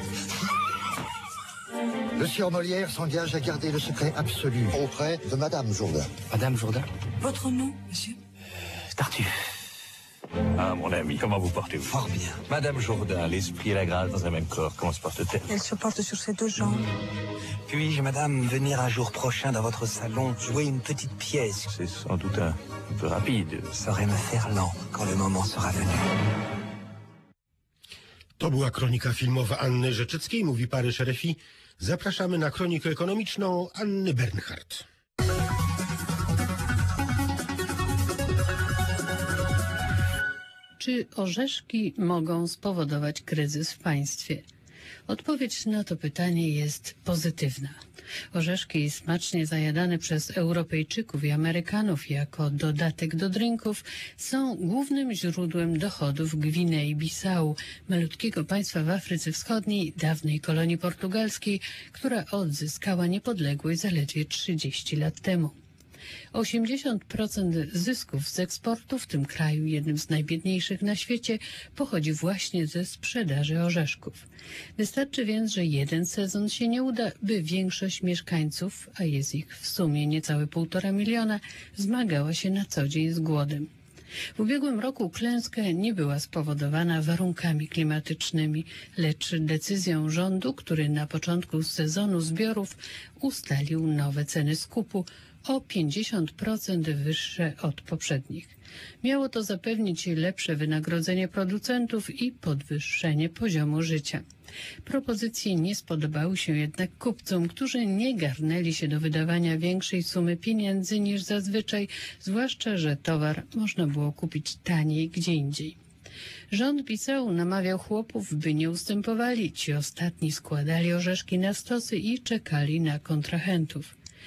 Le sieur Molière s'engage à garder le secret absolu auprès de Madame Jourdain. Madame Jourdain? Votre nom, monsieur? Tartuffe. Ah, mon ami, comment vous portez-vous? Fort bien. Madame Jourdain, l'esprit et la grâce dans un même corps, comment se porte-t-elle? Elle se porte sur ses deux jambes. Puis-je, madame, venir un jour prochain dans votre salon jouer une petite pièce? C'est sans doute un, un peu rapide. Saurait me faire lent quand le moment sera venu. To była kronika filmowa Anny Rzeczyckiej, mówi Paryż R F I. Zapraszamy na kronikę ekonomiczną Anny Bernhardt. Czy orzeszki mogą spowodować kryzys w państwie? Odpowiedź na to pytanie jest pozytywna. Orzeszki smacznie zajadane przez Europejczyków i Amerykanów jako dodatek do drinków są głównym źródłem dochodów Gwinei-Bissau, malutkiego państwa w Afryce Wschodniej, dawnej kolonii portugalskiej, która odzyskała niepodległość zaledwie trzydzieści lat temu. osiemdziesiąt procent zysków z eksportu w tym kraju, jednym z najbiedniejszych na świecie, pochodzi właśnie ze sprzedaży orzeszków. Wystarczy więc, że jeden sezon się nie uda, by większość mieszkańców, a jest ich w sumie niecałe półtora miliona, zmagała się na co dzień z głodem. W ubiegłym roku klęska nie była spowodowana warunkami klimatycznymi, lecz decyzją rządu, który na początku sezonu zbiorów ustalił nowe ceny skupu o pięćdziesiąt procent wyższe od poprzednich. Miało to zapewnić lepsze wynagrodzenie producentów i podwyższenie poziomu życia. Propozycje nie spodobały się jednak kupcom, którzy nie garnęli się do wydawania większej sumy pieniędzy niż zazwyczaj, zwłaszcza że towar można było kupić taniej gdzie indziej. Rząd Bissau namawiał chłopów, by nie ustępowali. Ci ostatni składali orzeszki na stosy i czekali na kontrahentów.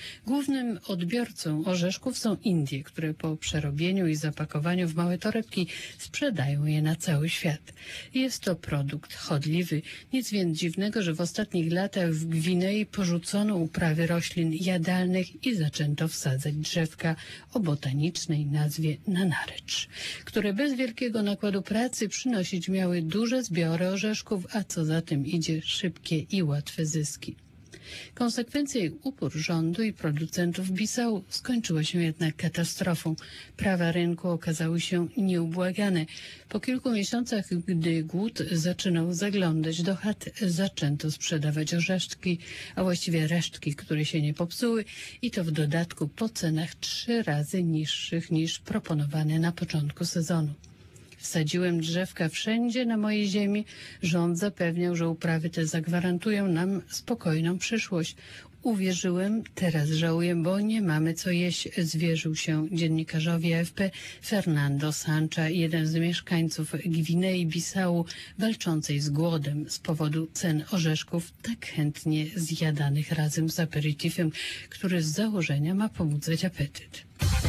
Głównym odbiorcą orzeszków są Indie, które po przerobieniu i zapakowaniu w małe torebki sprzedają je na cały świat. Jest to produkt chodliwy. Nic więc dziwnego, że w ostatnich latach w Gwinei porzucono uprawy roślin jadalnych i zaczęto wsadzać drzewka o botanicznej nazwie nanarycz, które bez wielkiego nakładu pracy przynosić miały duże zbiory orzeszków, a co za tym idzie szybkie i łatwe zyski. Konsekwencje i upór rządu i producentów Bissau skończyło się jednak katastrofą. Prawa rynku okazały się nieubłagane. Po kilku miesiącach, gdy głód zaczynał zaglądać do chat, zaczęto sprzedawać orzeszki, a właściwie resztki, które się nie popsuły, i to w dodatku po cenach trzy razy niższych niż proponowane na początku sezonu. Wsadziłem drzewka wszędzie na mojej ziemi. Rząd zapewniał, że uprawy te zagwarantują nam spokojną przyszłość. Uwierzyłem, teraz żałuję, bo nie mamy co jeść, zwierzył się dziennikarzowi A F P Fernando Sancha, jeden z mieszkańców Gwinei Bissau walczącej z głodem z powodu cen orzeszków tak chętnie zjadanych razem z aperitifem, który z założenia ma pobudzać apetyt.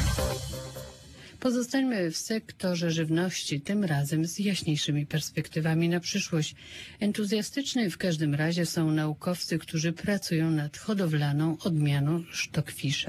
Pozostańmy w sektorze żywności, tym razem z jaśniejszymi perspektywami na przyszłość. Entuzjastyczni w każdym razie są naukowcy, którzy pracują nad hodowlaną odmianą sztokfisza.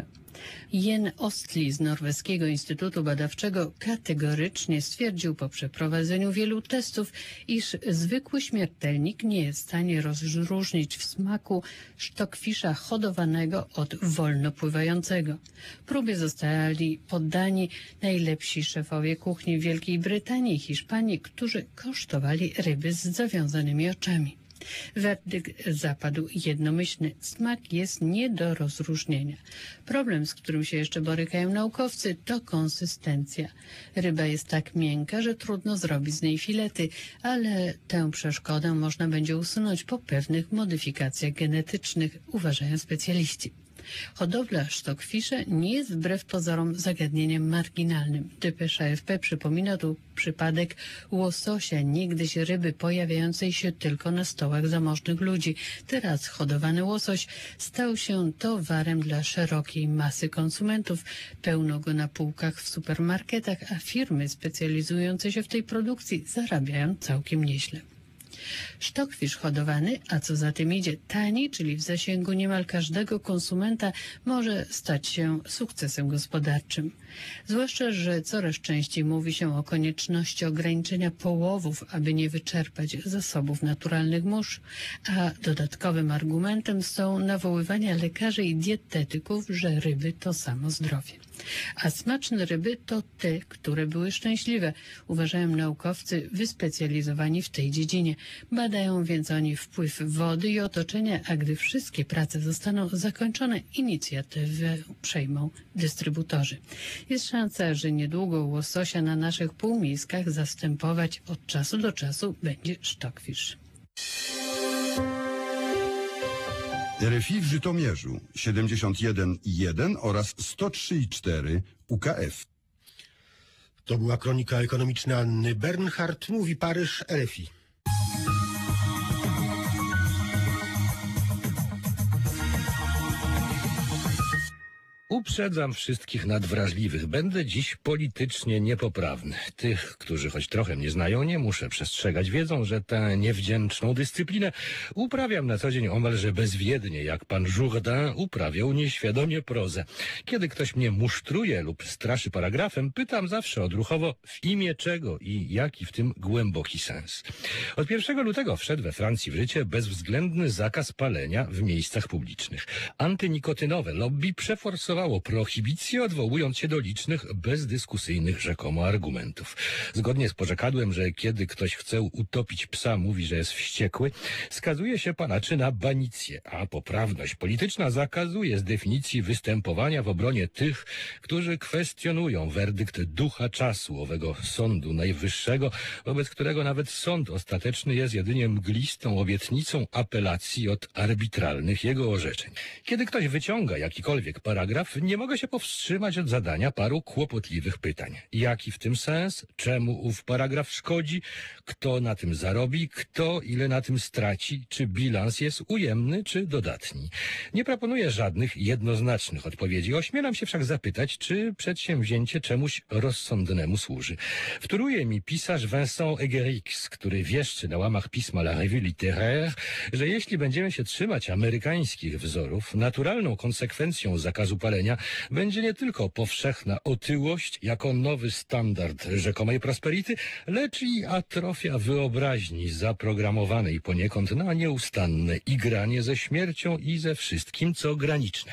Jen Ostli z Norweskiego Instytutu Badawczego kategorycznie stwierdził po przeprowadzeniu wielu testów, iż zwykły śmiertelnik nie jest w stanie rozróżnić w smaku sztokfisza hodowanego od wolno pływającego. Próbie zostali poddani najlepsi szefowie kuchni w Wielkiej Brytanii i Hiszpanii, którzy kosztowali ryby z zawiązanymi oczami. Werdykt zapadł jednomyślny. Smak jest nie do rozróżnienia. Problem, z którym się jeszcze borykają naukowcy, to konsystencja. Ryba jest tak miękka, że trudno zrobić z niej filety, ale tę przeszkodę można będzie usunąć po pewnych modyfikacjach genetycznych, uważają specjaliści. Hodowla sztokfisza nie jest wbrew pozorom zagadnieniem marginalnym. Depesza A F P przypomina tu przypadek łososia, niegdyś ryby pojawiającej się tylko na stołach zamożnych ludzi. Teraz hodowany łosoś stał się towarem dla szerokiej masy konsumentów. Pełno go na półkach w supermarketach, a firmy specjalizujące się w tej produkcji zarabiają całkiem nieźle. Sztokfisz hodowany, a co za tym idzie tani, czyli w zasięgu niemal każdego konsumenta, może stać się sukcesem gospodarczym. Zwłaszcza, że coraz częściej mówi się o konieczności ograniczenia połowów, aby nie wyczerpać zasobów naturalnych mórz, a dodatkowym argumentem są nawoływania lekarzy i dietetyków, że ryby to samo zdrowie. A smaczne ryby to te, które były szczęśliwe, uważają naukowcy wyspecjalizowani w tej dziedzinie. Badają więc oni wpływ wody i otoczenia, a gdy wszystkie prace zostaną zakończone, inicjatywę przejmą dystrybutorzy. Jest szansa, że niedługo łososia na naszych półmiskach zastępować od czasu do czasu będzie sztokfisz. R F I w Żytomierzu siedemdziesiąt jeden i jeden oraz sto trzy i cztery U K F. To była kronika ekonomiczna Anny Bernhardt. Mówi Paryż, R F I. Uprzedzam wszystkich nadwrażliwych. Będę dziś politycznie niepoprawny. Tych, którzy choć trochę mnie znają, nie muszę przestrzegać. Wiedzą, że tę niewdzięczną dyscyplinę uprawiam na co dzień omalże bezwiednie, jak pan Jourdain uprawiał nieświadomie prozę. Kiedy ktoś mnie musztruje lub straszy paragrafem, pytam zawsze odruchowo, w imię czego i jaki w tym głęboki sens. Od pierwszego lutego wszedł we Francji w życie bezwzględny zakaz palenia w miejscach publicznych. Antynikotynowe lobby przeforsowało prohibicję, odwołując się do licznych, bezdyskusyjnych rzekomo argumentów. Zgodnie z porzekadłem, że kiedy ktoś chce utopić psa, mówi, że jest wściekły, skazuje się panaczy na banicję, a poprawność polityczna zakazuje z definicji występowania w obronie tych, którzy kwestionują werdykt ducha czasu owego Sądu Najwyższego, wobec którego nawet sąd ostateczny jest jedynie mglistą obietnicą apelacji od arbitralnych jego orzeczeń. Kiedy ktoś wyciąga jakikolwiek paragraf, spraw, nie mogę się powstrzymać od zadania paru kłopotliwych pytań. Jaki w tym sens? Czemu ów paragraf szkodzi? Kto na tym zarobi? Kto ile na tym straci? Czy bilans jest ujemny, czy dodatni? Nie proponuję żadnych jednoznacznych odpowiedzi. Ośmielam się wszak zapytać, czy przedsięwzięcie czemuś rozsądnemu służy. Wtóruje mi pisarz Vincent Egerix, który wieszczy na łamach pisma La Revue Littéraire, że jeśli będziemy się trzymać amerykańskich wzorów, naturalną konsekwencją zakazu palenia będzie nie tylko powszechna otyłość jako nowy standard rzekomej prosperity, lecz i atrofia wyobraźni zaprogramowanej poniekąd na nieustanne igranie ze śmiercią i ze wszystkim, co graniczne.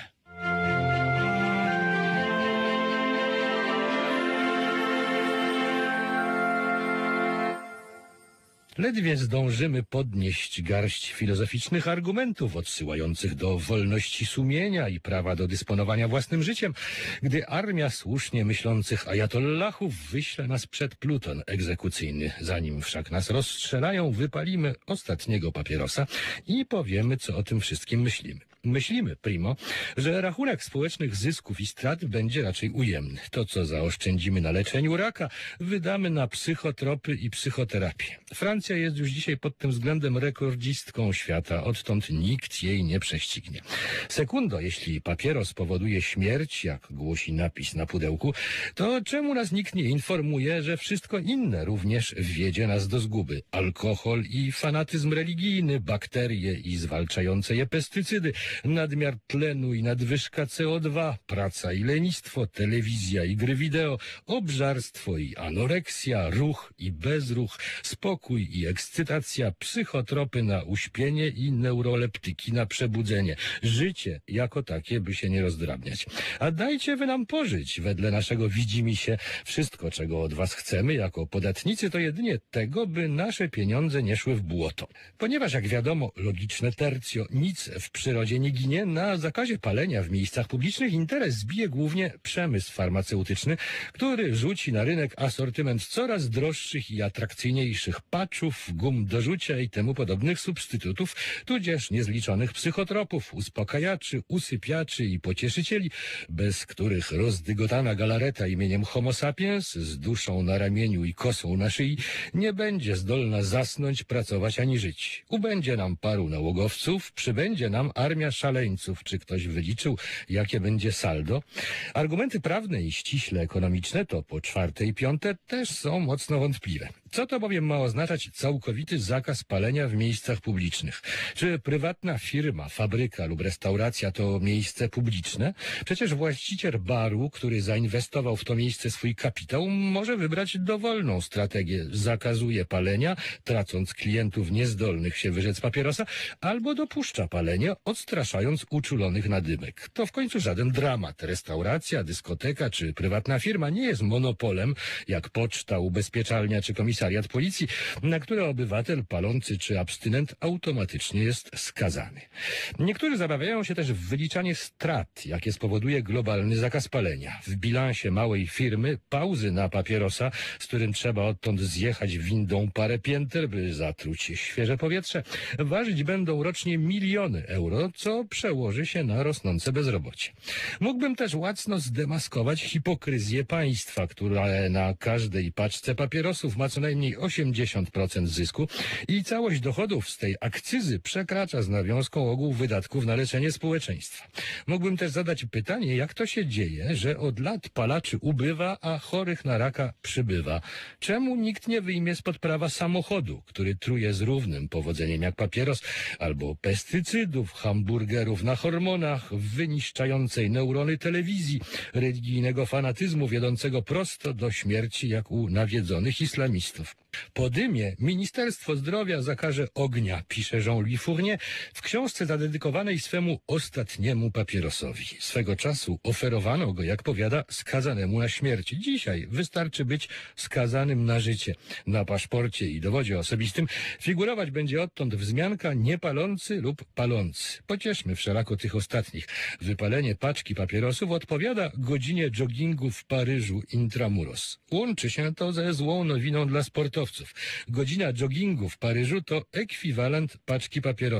Ledwie zdążymy podnieść garść filozoficznych argumentów odsyłających do wolności sumienia i prawa do dysponowania własnym życiem, gdy armia słusznie myślących ajatollahów wyśle nas przed pluton egzekucyjny. Zanim wszak nas rozstrzelają, wypalimy ostatniego papierosa i powiemy, co o tym wszystkim myślimy. Myślimy, primo, że rachunek społecznych zysków i strat będzie raczej ujemny. To, co zaoszczędzimy na leczeniu raka, wydamy na psychotropy i psychoterapię. Francja jest już dzisiaj pod tym względem rekordzistką świata, odtąd nikt jej nie prześcignie. Sekundo, jeśli papieros powoduje śmierć, jak głosi napis na pudełku, to czemu nas nikt nie informuje, że wszystko inne również wiedzie nas do zguby? Alkohol i fanatyzm religijny, bakterie i zwalczające je pestycydy, nadmiar tlenu i nadwyżka C O dwa, praca i lenistwo, telewizja i gry wideo, obżarstwo i anoreksja, ruch i bezruch, spokój i ekscytacja, psychotropy na uśpienie i neuroleptyki na przebudzenie. Życie jako takie, by się nie rozdrabniać. A dajcie wy nam pożyć wedle naszego widzimisię. Wszystko, czego od was chcemy jako podatnicy, to jedynie tego, by nasze pieniądze nie szły w błoto. Ponieważ, jak wiadomo, logiczne tercio, nic w przyrodzie nie ginie, na zakazie palenia w miejscach publicznych interes zbije głównie przemysł farmaceutyczny, który rzuci na rynek asortyment coraz droższych i atrakcyjniejszych patchów, gum do rzucia i temu podobnych substytutów, tudzież niezliczonych psychotropów, uspokajaczy, usypiaczy i pocieszycieli, bez których rozdygotana galareta imieniem Homo sapiens z duszą na ramieniu i kosą na szyi nie będzie zdolna zasnąć, pracować ani żyć. Ubędzie nam paru nałogowców, przybędzie nam armia szaleńców. Czy ktoś wyliczył, jakie będzie saldo? Argumenty prawne i ściśle ekonomiczne, to po czwarte i piąte, też są mocno wątpliwe. Co to bowiem ma oznaczać całkowity zakaz palenia w miejscach publicznych? Czy prywatna firma, fabryka lub restauracja to miejsce publiczne? Przecież właściciel baru, który zainwestował w to miejsce swój kapitał, może wybrać dowolną strategię. Zakazuje palenia, tracąc klientów niezdolnych się wyrzec papierosa, albo dopuszcza palenie, odstraszając uczulonych na dymek. To w końcu żaden dramat. Restauracja, dyskoteka czy prywatna firma nie jest monopolem, jak poczta, ubezpieczalnia czy komisariat policji, na które obywatel palący czy abstynent automatycznie jest skazany. Niektórzy zabawiają się też w wyliczanie strat, jakie spowoduje globalny zakaz palenia. W bilansie małej firmy pauzy na papierosa, z którym trzeba odtąd zjechać windą parę pięter, by zatruć świeże powietrze, ważyć będą rocznie miliony euro, co przełoży się na rosnące bezrobocie. Mógłbym też łacno zdemaskować hipokryzję państwa, które na każdej paczce papierosów ma co najmniej osiemdziesiąt procent zysku i całość dochodów z tej akcyzy przekracza z nawiązką ogół wydatków na leczenie społeczeństwa. Mógłbym też zadać pytanie, jak to się dzieje, że od lat palaczy ubywa, a chorych na raka przybywa. Czemu nikt nie wyjmie spod prawa samochodu, który truje z równym powodzeniem jak papieros, albo pestycydów, hamburgerów na hormonach, wyniszczającej neurony telewizji, religijnego fanatyzmu wiodącego prosto do śmierci jak u nawiedzonych islamistów. Po dymie Ministerstwo Zdrowia zakaże ognia, pisze Jean-Louis Fournier w książce zadedykowanej swemu ostatniemu papierosowi. Swego czasu oferowano go, jak powiada, skazanemu na śmierć. Dzisiaj wystarczy być skazanym na życie. Na paszporcie i dowodzie osobistym figurować będzie odtąd wzmianka niepalący lub palący. Pocieszmy wszelako tych ostatnich. Wypalenie paczki papierosów odpowiada godzinie joggingu w Paryżu intramuros. Łączy się to ze złą nowiną dla sportowców. Godzina joggingu w Paryżu to ekwiwalent paczki papierosów.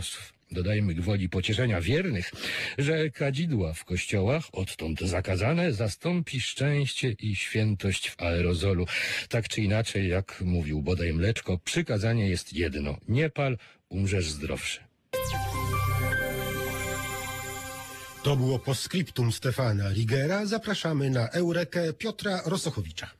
dodajmy gwoli pocieszenia wiernych, że kadzidła w kościołach, odtąd zakazane, zastąpi szczęście i świętość w aerozolu. Tak czy inaczej, jak mówił bodaj Mleczko, przykazanie jest jedno: nie pal, umrzesz zdrowszy. To było postscriptum Stefana Rigera. Zapraszamy na Eurekę Piotra Rosochowicza.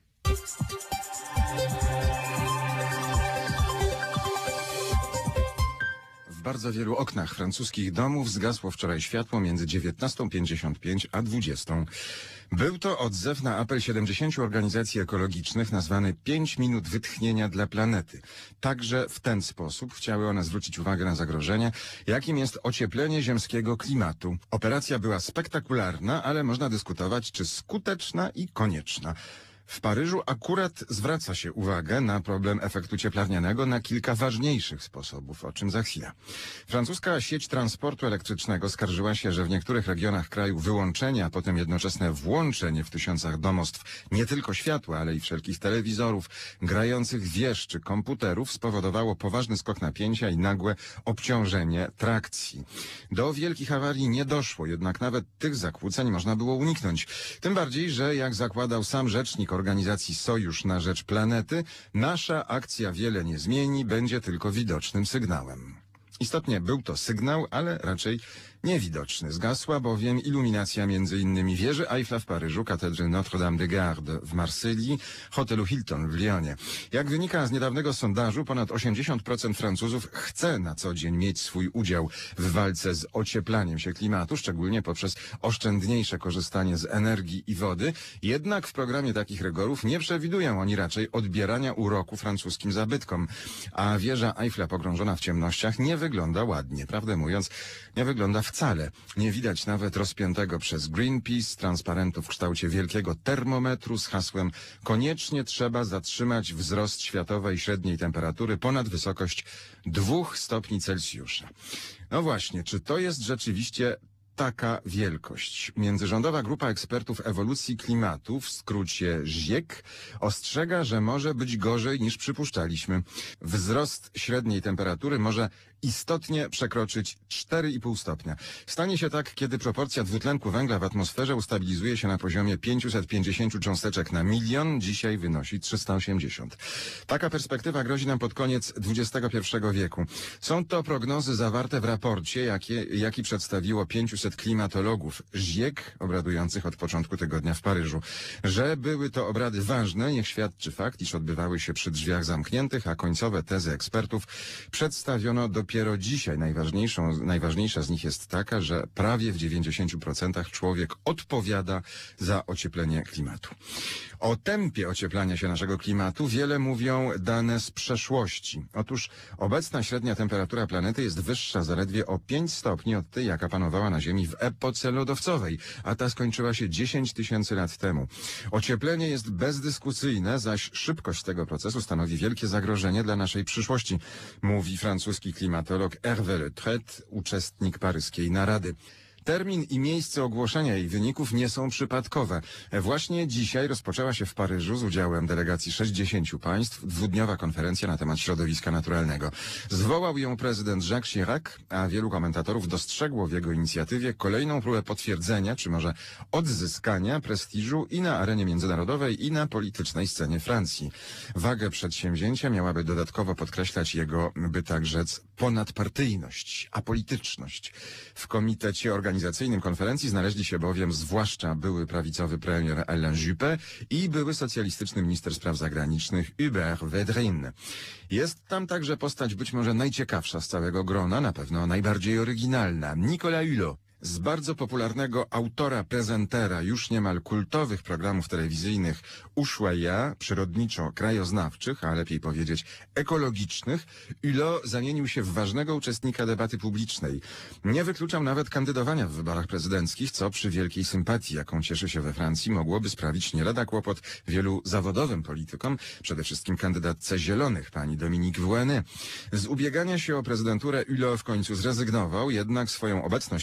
W bardzo wielu oknach francuskich domów zgasło wczoraj światło między dziewiętnastą pięćdziesiąt pięć a dwudziestą. Był to odzew na apel siedemdziesięciu organizacji ekologicznych nazwany pięć minut wytchnienia dla planety. Także w ten sposób chciały one zwrócić uwagę na zagrożenie, jakim jest ocieplenie ziemskiego klimatu. Operacja była spektakularna, ale można dyskutować, czy skuteczna i konieczna. W Paryżu akurat zwraca się uwagę na problem efektu cieplarnianego na kilka ważniejszych sposobów, o czym za chwilę. Francuska sieć transportu elektrycznego skarżyła się, że w niektórych regionach kraju wyłączenie, a potem jednoczesne włączenie w tysiącach domostw nie tylko światła, ale i wszelkich telewizorów, grających wież czy komputerów spowodowało poważny skok napięcia i nagłe obciążenie trakcji. Do wielkich awarii nie doszło, jednak nawet tych zakłóceń można było uniknąć. Tym bardziej, że jak zakładał sam rzecznik organizacji Sojusz na rzecz planety, nasza akcja wiele nie zmieni, będzie tylko widocznym sygnałem. Istotnie był to sygnał, ale raczej niewidoczny. Zgasła bowiem iluminacja między innymi wieży Eiffla w Paryżu, katedry Notre-Dame-des-Gardes w Marsylii, hotelu Hilton w Lyonie. Jak wynika z niedawnego sondażu, ponad osiemdziesiąt procent Francuzów chce na co dzień mieć swój udział w walce z ocieplaniem się klimatu, szczególnie poprzez oszczędniejsze korzystanie z energii i wody. Jednak w programie takich rygorów nie przewidują oni raczej odbierania uroku francuskim zabytkom. A wieża Eiffla pogrążona w ciemnościach nie wygląda ładnie. Prawdę mówiąc, nie wygląda wcale. Nie widać nawet rozpiętego przez Greenpeace transparentu w kształcie wielkiego termometru z hasłem: koniecznie trzeba zatrzymać wzrost światowej średniej temperatury ponad wysokość dwóch stopni Celsjusza. No właśnie, czy to jest rzeczywiście taka wielkość? Międzyrządowa grupa ekspertów ewolucji klimatu, w skrócie żyek, ostrzega, że może być gorzej niż przypuszczaliśmy. Wzrost średniej temperatury może istotnie przekroczyć cztery i pół stopnia. Stanie się tak, kiedy proporcja dwutlenku węgla w atmosferze ustabilizuje się na poziomie pięćset pięćdziesiąt cząsteczek na milion, dzisiaj wynosi trzysta osiemdziesiąt. Taka perspektywa grozi nam pod koniec dwudziestego pierwszego wieku. Są to prognozy zawarte w raporcie, jakie, jaki przedstawiło pięciuset klimatologów żyek obradujących od początku tygodnia w Paryżu. Że były to obrady ważne, niech świadczy fakt, iż odbywały się przy drzwiach zamkniętych, a końcowe tezy ekspertów przedstawiono dopiero Dopiero dzisiaj. Najważniejszą, najważniejsza z nich jest taka, że prawie w dziewięćdziesięciu procentach człowiek odpowiada za ocieplenie klimatu. O tempie ocieplania się naszego klimatu wiele mówią dane z przeszłości. Otóż obecna średnia temperatura planety jest wyższa zaledwie o pięć stopni od tej, jaka panowała na Ziemi w epoce lodowcowej, a ta skończyła się dziesięć tysięcy lat temu. Ocieplenie jest bezdyskusyjne, zaś szybkość tego procesu stanowi wielkie zagrożenie dla naszej przyszłości, mówi francuski klimatolog Hervé Le Trait, uczestnik paryskiej narady. Termin i miejsce ogłoszenia jej wyników nie są przypadkowe. Właśnie dzisiaj rozpoczęła się w Paryżu z udziałem delegacji sześćdziesięciu państw dwudniowa konferencja na temat środowiska naturalnego. Zwołał ją prezydent Jacques Chirac, a wielu komentatorów dostrzegło w jego inicjatywie kolejną próbę potwierdzenia, czy może odzyskania prestiżu i na arenie międzynarodowej, i na politycznej scenie Francji. Wagę przedsięwzięcia miałaby dodatkowo podkreślać jego, by tak rzec, ponadpartyjność, apolityczność. W komitecie organizacyjnym organizacyjnym konferencji znaleźli się bowiem zwłaszcza były prawicowy premier Alain Juppé i były socjalistyczny minister spraw zagranicznych Hubert Védrine. Jest tam także postać być może najciekawsza z całego grona, na pewno najbardziej oryginalna, Nicolas Hulot. Z bardzo popularnego autora prezentera już niemal kultowych programów telewizyjnych Ushuaïa, przyrodniczo-krajoznawczych, a lepiej powiedzieć ekologicznych, Hulot zamienił się w ważnego uczestnika debaty publicznej. Nie wykluczał nawet kandydowania w wyborach prezydenckich, co przy wielkiej sympatii, jaką cieszy się we Francji, mogłoby sprawić nie lada kłopot wielu zawodowym politykom, przede wszystkim kandydatce Zielonych, pani Dominique Voynet. Z ubiegania się o prezydenturę Hulot w końcu zrezygnował, jednak swoją obecność w polityce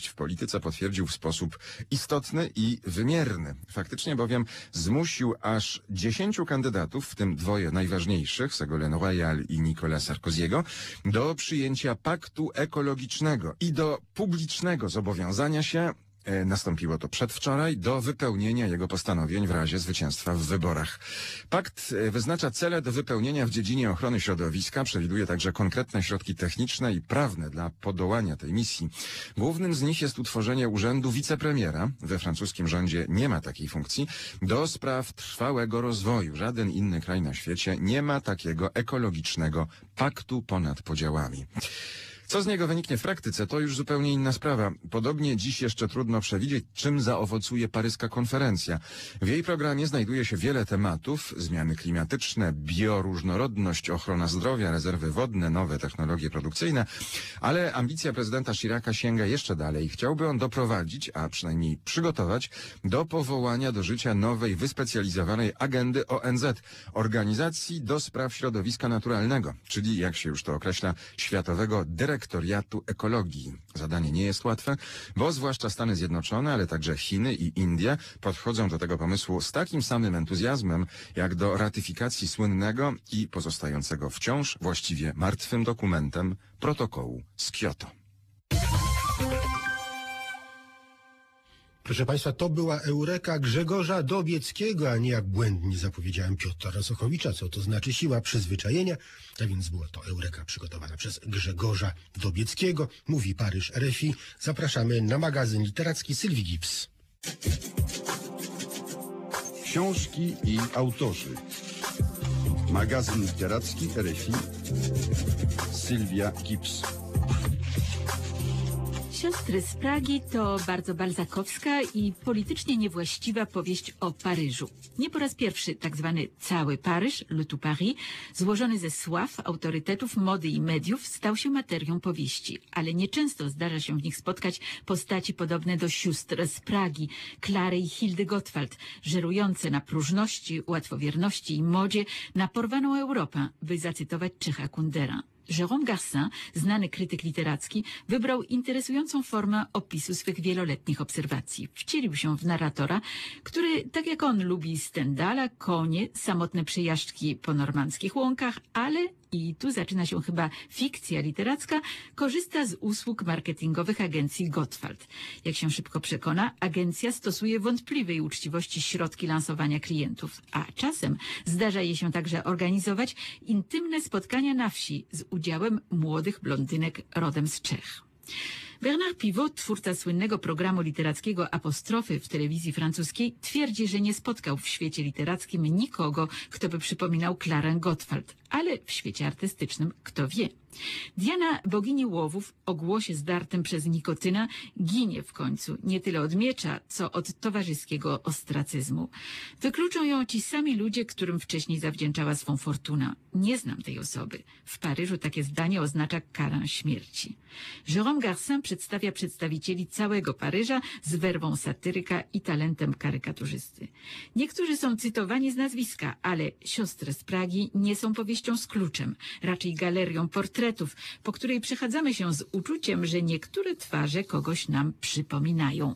praktyce potwierdził w sposób istotny i wymierny. Faktycznie bowiem zmusił aż dziesięciu kandydatów, w tym dwoje najważniejszych, Ségolène Royal i Nicolas Sarkozy'ego, do przyjęcia paktu ekologicznego i do publicznego zobowiązania się, nastąpiło to przedwczoraj, do wypełnienia jego postanowień w razie zwycięstwa w wyborach. Pakt wyznacza cele do wypełnienia w dziedzinie ochrony środowiska, przewiduje także konkretne środki techniczne i prawne dla podołania tej misji. Głównym z nich jest utworzenie urzędu wicepremiera, we francuskim rządzie nie ma takiej funkcji, do spraw trwałego rozwoju. Żaden inny kraj na świecie nie ma takiego ekologicznego paktu ponad podziałami. Co z niego wyniknie w praktyce, to już zupełnie inna sprawa. Podobnie dziś jeszcze trudno przewidzieć, czym zaowocuje paryska konferencja. W jej programie znajduje się wiele tematów: zmiany klimatyczne, bioróżnorodność, ochrona zdrowia, rezerwy wodne, nowe technologie produkcyjne, ale ambicja prezydenta Chiraca sięga jeszcze dalej. Chciałby on doprowadzić, a przynajmniej przygotować, do powołania do życia nowej, wyspecjalizowanej agendy O N Z, Organizacji do Spraw Środowiska Naturalnego, czyli, jak się już to określa, Światowego Dyrektoriatu Ekologii. Zadanie nie jest łatwe, bo zwłaszcza Stany Zjednoczone, ale także Chiny i Indie podchodzą do tego pomysłu z takim samym entuzjazmem, jak do ratyfikacji słynnego i pozostającego wciąż właściwie martwym dokumentem protokołu z Kioto. Proszę Państwa, to była eureka Grzegorza Dobieckiego, a nie, jak błędnie zapowiedziałem, Piotra Sochowicza, co to znaczy siła przyzwyczajenia. Tak więc była to eureka przygotowana przez Grzegorza Dobieckiego. Mówi Paryż R F I. Zapraszamy na magazyn literacki Sylwii Gibbs. Książki i autorzy. Magazyn literacki R F I. Sylwia Gibbs. Siostry z Pragi to bardzo balzakowska i politycznie niewłaściwa powieść o Paryżu. Nie po raz pierwszy tak zwany cały Paryż, Le Tout Paris, złożony ze sław, autorytetów, mody i mediów, stał się materią powieści. Ale nieczęsto zdarza się w nich spotkać postaci podobne do sióstr z Pragi, Klary i Hildy Gottwald, żerujące na próżności, łatwowierności i modzie na porwaną Europę, by zacytować Czecha Kundera. Jérôme Garcin, znany krytyk literacki, wybrał interesującą formę opisu swych wieloletnich obserwacji. Wcielił się w narratora, który, tak jak on, lubi Stendala, konie, samotne przejażdżki po normandzkich łąkach, ale, i tu zaczyna się chyba fikcja literacka, korzysta z usług marketingowych agencji Gottwald. Jak się szybko przekona, agencja stosuje wątpliwej uczciwości środki lansowania klientów, a czasem zdarza jej się także organizować intymne spotkania na wsi z udziałem młodych blondynek rodem z Czech. Bernard Pivot, twórca słynnego programu literackiego Apostrofy w telewizji francuskiej, twierdzi, że nie spotkał w świecie literackim nikogo, kto by przypominał Klarę Gottwald, ale w świecie artystycznym kto wie. Diana, bogini łowów, o głosie zdartym przez nikotyna, ginie w końcu nie tyle od miecza, co od towarzyskiego ostracyzmu. Wykluczą ją ci sami ludzie, którym wcześniej zawdzięczała swą fortunę. Nie znam tej osoby. W Paryżu takie zdanie oznacza karę śmierci. Jérôme Garcin przedstawia przedstawicieli całego Paryża z werwą satyryka i talentem karykaturzysty. Niektórzy są cytowani z nazwiska, ale Siostry z Pragi nie są powieścią z kluczem, raczej galerią portretów, po której przechadzamy się z uczuciem, że niektóre twarze kogoś nam przypominają.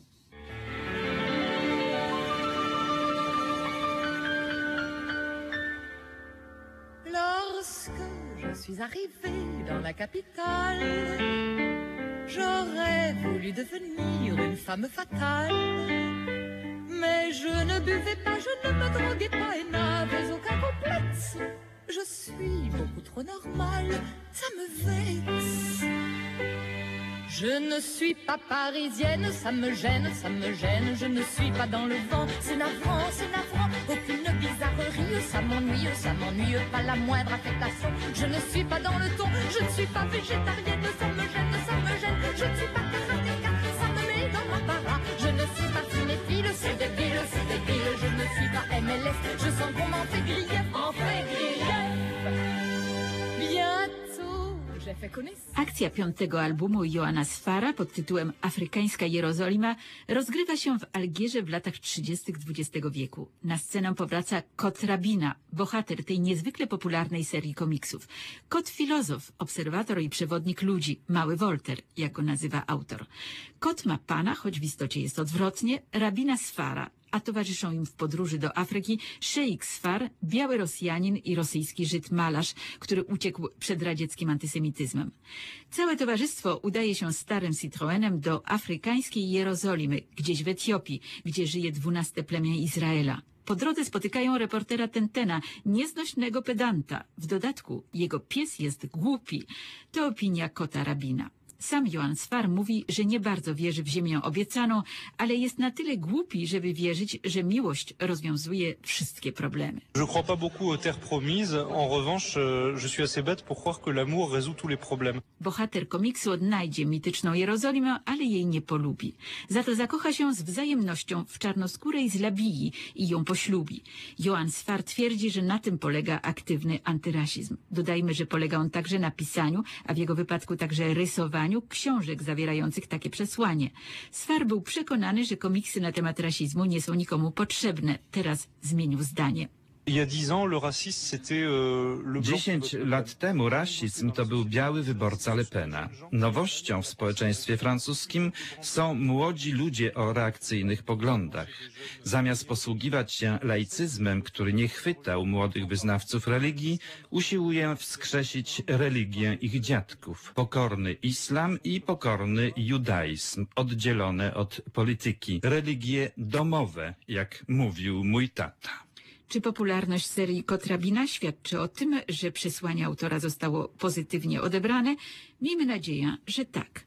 Lorsque je suis arrivée dans la capitale, j'aurais voulu devenir une femme fatale. Mais je ne buvais pas, je ne me droguais pas et n'avais aucun complexe. Je suis beaucoup trop normale, ça me vexe. Je ne suis pas parisienne, ça me gêne, ça me gêne. Je ne suis pas dans le vent, c'est navrant, c'est navrant. Aucune bizarrerie, ça m'ennuie, ça m'ennuie. Pas la moindre affectation. Je ne suis pas dans le ton, je ne suis pas végétarienne, ça me gêne, ça me gêne. Je ne suis pas karatéka, ça me met dans l'embarras. Je ne suis pas cinéphile, c'est débile, c'est débile. Je ne suis pas M L S, je sens qu'on m'en fait griller, m'en fait griller. Bientôt, Akcja piątego albumu Joana Sfara pod tytułem Afrykańska Jerozolima rozgrywa się w Algierze w latach trzydziestych dwudziestego wieku. Na scenę powraca Kot Rabina, bohater tej niezwykle popularnej serii komiksów. Kot filozof, obserwator i przewodnik ludzi, mały Wolter, jak go nazywa autor. Kot ma pana, choć w istocie jest odwrotnie, rabina Sfara, a towarzyszą im w podróży do Afryki szeik Sfar, biały Rosjanin i rosyjski Żyd malarz, który uciekł przed radzieckim antysemityzmem. Całe towarzystwo udaje się starym Citroenem do afrykańskiej Jerozolimy, gdzieś w Etiopii, gdzie żyje dwunaste plemię Izraela. Po drodze spotykają reportera Tentena, nieznośnego pedanta. W dodatku jego pies jest głupi. To opinia Kota Rabina. Sam Joan Sfar mówi, że nie bardzo wierzy w ziemię obiecaną, ale jest na tyle głupi, żeby wierzyć, że miłość rozwiązuje wszystkie problemy. Je crois pas beaucoup aux terres promises. En revanche, je suis assez bête pour croire que l'amour résout tous les problèmes. Bohater komiksu odnajdzie mityczną Jerozolimę, ale jej nie polubi. Za to zakocha się z wzajemnością w czarnoskórej z Labii i ją poślubi. Joan Sfar twierdzi, że na tym polega aktywny antyrasizm. Dodajmy, że polega on także na pisaniu, a w jego wypadku także rysowaniu książek zawierających takie przesłanie. Sfar był przekonany, że komiksy na temat rasizmu nie są nikomu potrzebne. Teraz zmienił zdanie. Dziesięć lat temu rasizm to był biały wyborca Le Pena. Nowością w społeczeństwie francuskim są młodzi ludzie o reakcyjnych poglądach. Zamiast posługiwać się laicyzmem, który nie chwytał młodych wyznawców religii, usiłuje wskrzesić religię ich dziadków. Pokorny islam i pokorny judaizm, oddzielone od polityki. Religie domowe, jak mówił mój tata. Czy popularność serii Kot Rabina świadczy o tym, że przesłanie autora zostało pozytywnie odebrane? Miejmy nadzieję, że tak.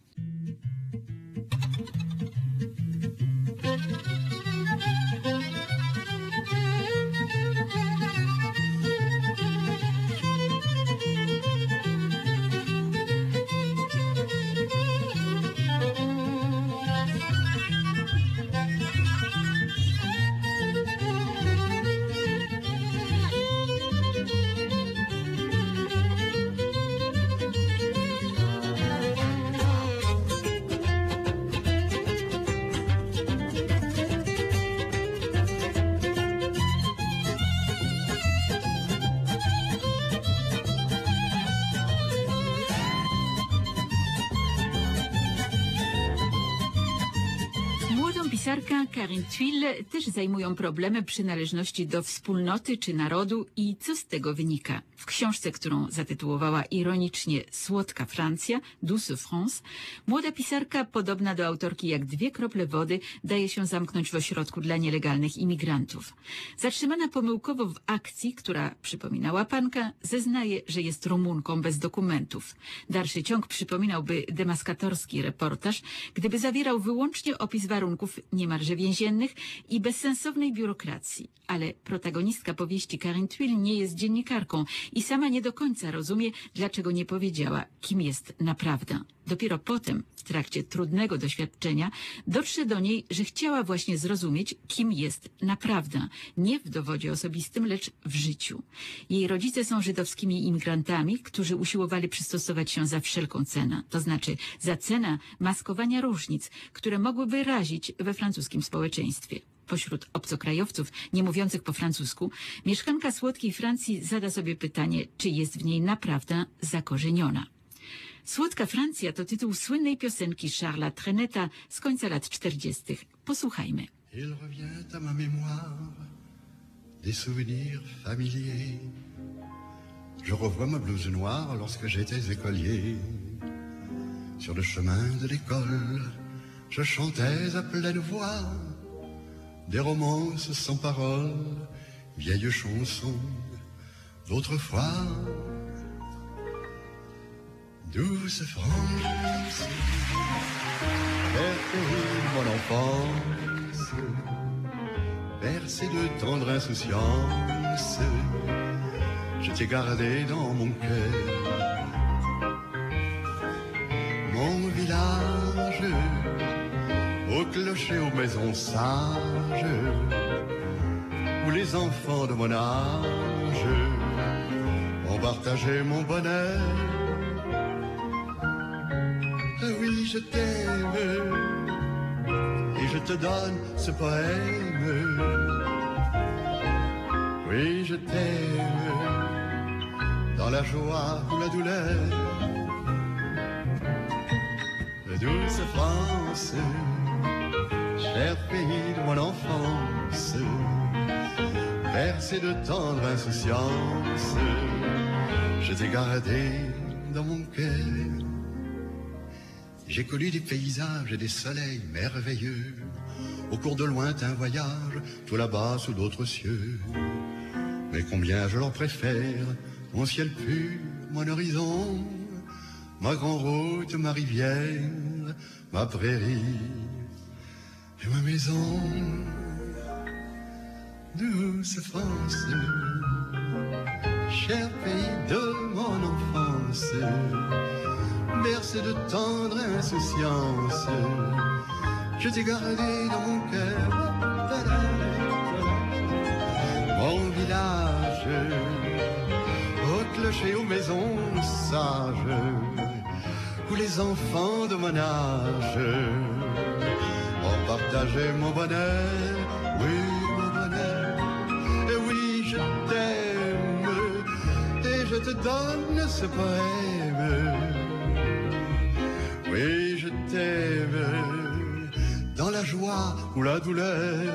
Pisarka Karine Thuil też zajmują problemy przynależności do wspólnoty czy narodu i co z tego wynika. W książce, którą zatytułowała ironicznie Słodka Francja, Douce France, młoda pisarka, podobna do autorki jak dwie krople wody, daje się zamknąć w ośrodku dla nielegalnych imigrantów. Zatrzymana pomyłkowo w akcji, która przypomina łapanka, zeznaje, że jest Rumunką bez dokumentów. Dalszy ciąg przypominałby demaskatorski reportaż, gdyby zawierał wyłącznie opis warunków niemalże więziennych i bezsensownej biurokracji. Ale protagonistka powieści Karine Thuil nie jest dziennikarką i sama nie do końca rozumie, dlaczego nie powiedziała, kim jest naprawdę. Dopiero potem, w trakcie trudnego doświadczenia, dotrze do niej, że chciała właśnie zrozumieć, kim jest naprawdę. Nie w dowodzie osobistym, lecz w życiu. Jej rodzice są żydowskimi imigrantami, którzy usiłowali przystosować się za wszelką cenę. To znaczy za cenę maskowania różnic, które mogłyby razić we francuskim społeczeństwie. Pośród obcokrajowców nie mówiących po francusku, mieszkanka słodkiej Francji zada sobie pytanie, czy jest w niej naprawdę zakorzeniona. Słodka Francja to tytuł słynnej piosenki Charlesa Treneta z końca lat czterdziestych. Posłuchajmy. Il revient à ma mémoire des souvenirs familiers. Je revois ma blouse noire lorsque j'étais écolier. Sur le chemin de l'école, je chantais à pleine voix des romances sans paroles, vieilles chansons d'autrefois. Douce France, bercée mon enfance, bercée de tendre insouciance, je t'ai gardé dans mon cœur. Mon village, au clocher, aux maisons sages, où les enfants de mon âge ont partagé mon bonheur. Oui, je t'aime et je te donne ce poème. Oui, je t'aime dans la joie ou la douleur. Douce France, cher pays de mon enfance, bercé de tendre insouciance, je t'ai gardé dans mon cœur. J'ai connu des paysages et des soleils merveilleux, au cours de lointains voyages, tout là-bas sous d'autres cieux. Mais combien je leur préfère, mon ciel pur, mon horizon, ma grande route, ma rivière, ma prairie et ma maison. Douce France, cher pays de mon enfance, bercé de tendre insouciance, je t'ai gardé dans mon cœur. Mon village, au clocher, aux maisons sages, où les enfants de mon âge ont partagé mon bonheur, oui, mon bonheur. Et oui, je t'aime et je te donne ce poème. Oui, je t'aime dans la joie ou la douleur.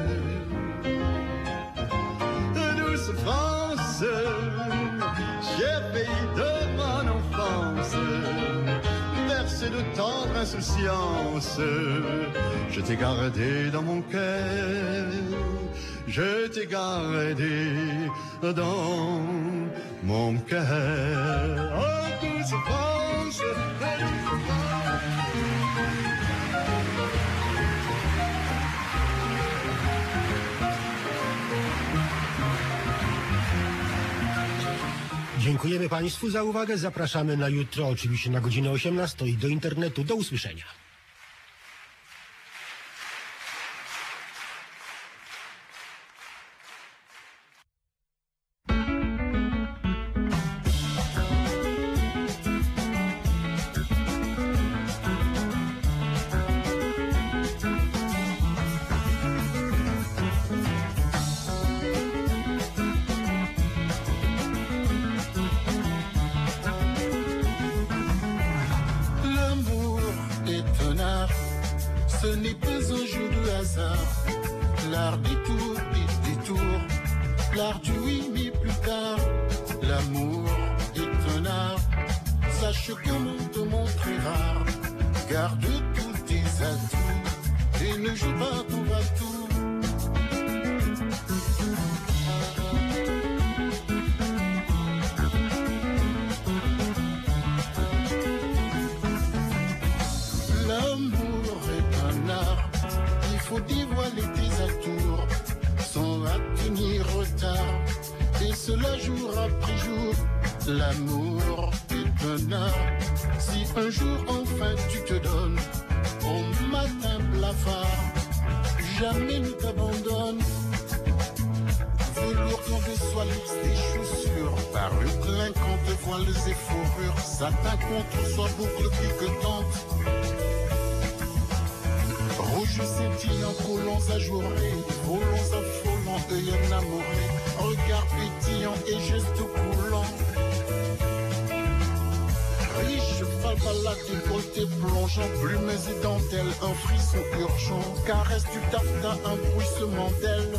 Douce France, cher pays de mon enfance, bercé de tendre insouciance, je t'ai gardé dans mon cœur, je t'ai gardé dans mon cœur. Oh, douce France, Dziękujemy Państwu za uwagę. Zapraszamy na jutro, oczywiście na godzinę osiemnastą i do internetu. Do usłyszenia. Ce n'est pas un jeu de hasard, l'art des tours et des tours, l'art du oui mais plus tard. L'amour est un art, sache comment te montrer rare. Garde tous tes atouts et ne joue pas ton va-tout. Faut dévoiler tes atours sans tenir retard, et cela jour après jour. L'amour est un art, si un jour enfin tu te donnes au matin blafard, jamais ne t'abandonne. Velours quand de soie luxe des chaussures, parure clinquante, voiles et fourrures, satin contre soie boucle piquetante. Rouge scintillant, collants ajourés, volons affolants, œil enamoré, regard pétillant et gestes coulants. Riche, falbala, décolleté, plongeant, plumes et dentelles, un frisson urgent, caresse du taffetas, un bruissement d'ailes.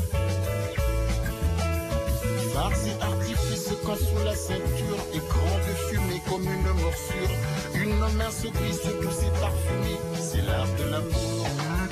Farce et artifice quand sous la ceinture, écran de fumée comme une morsure, une main se glisse douce et parfumée, c'est l'art de l'amour.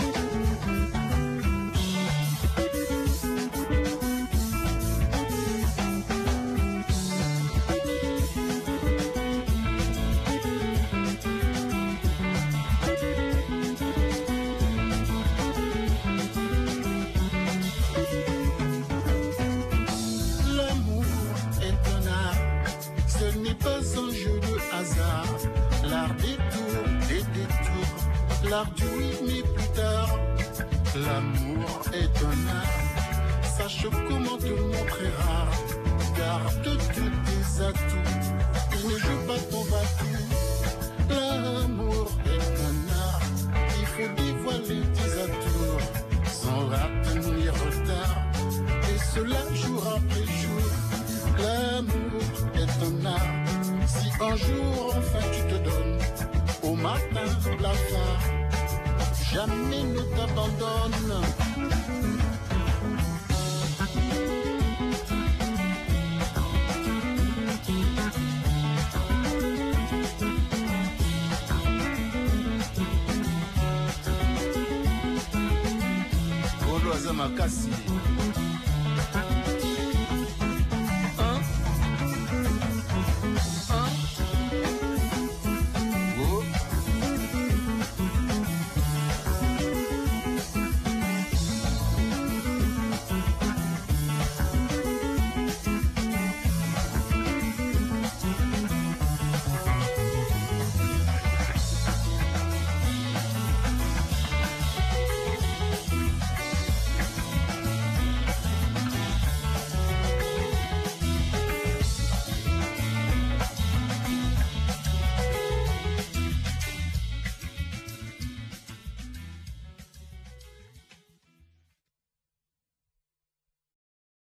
L'art du oui mais plus tard. L'amour est un art, sache comment te montrer rare. Garde tous tes atouts et ne joue pas ton va-tout. L'amour est un cela jour après jour. L'amour est un art. Si un jour enfin tu te donnes, au matin blafard, jamais ne t'abandonne. Makasi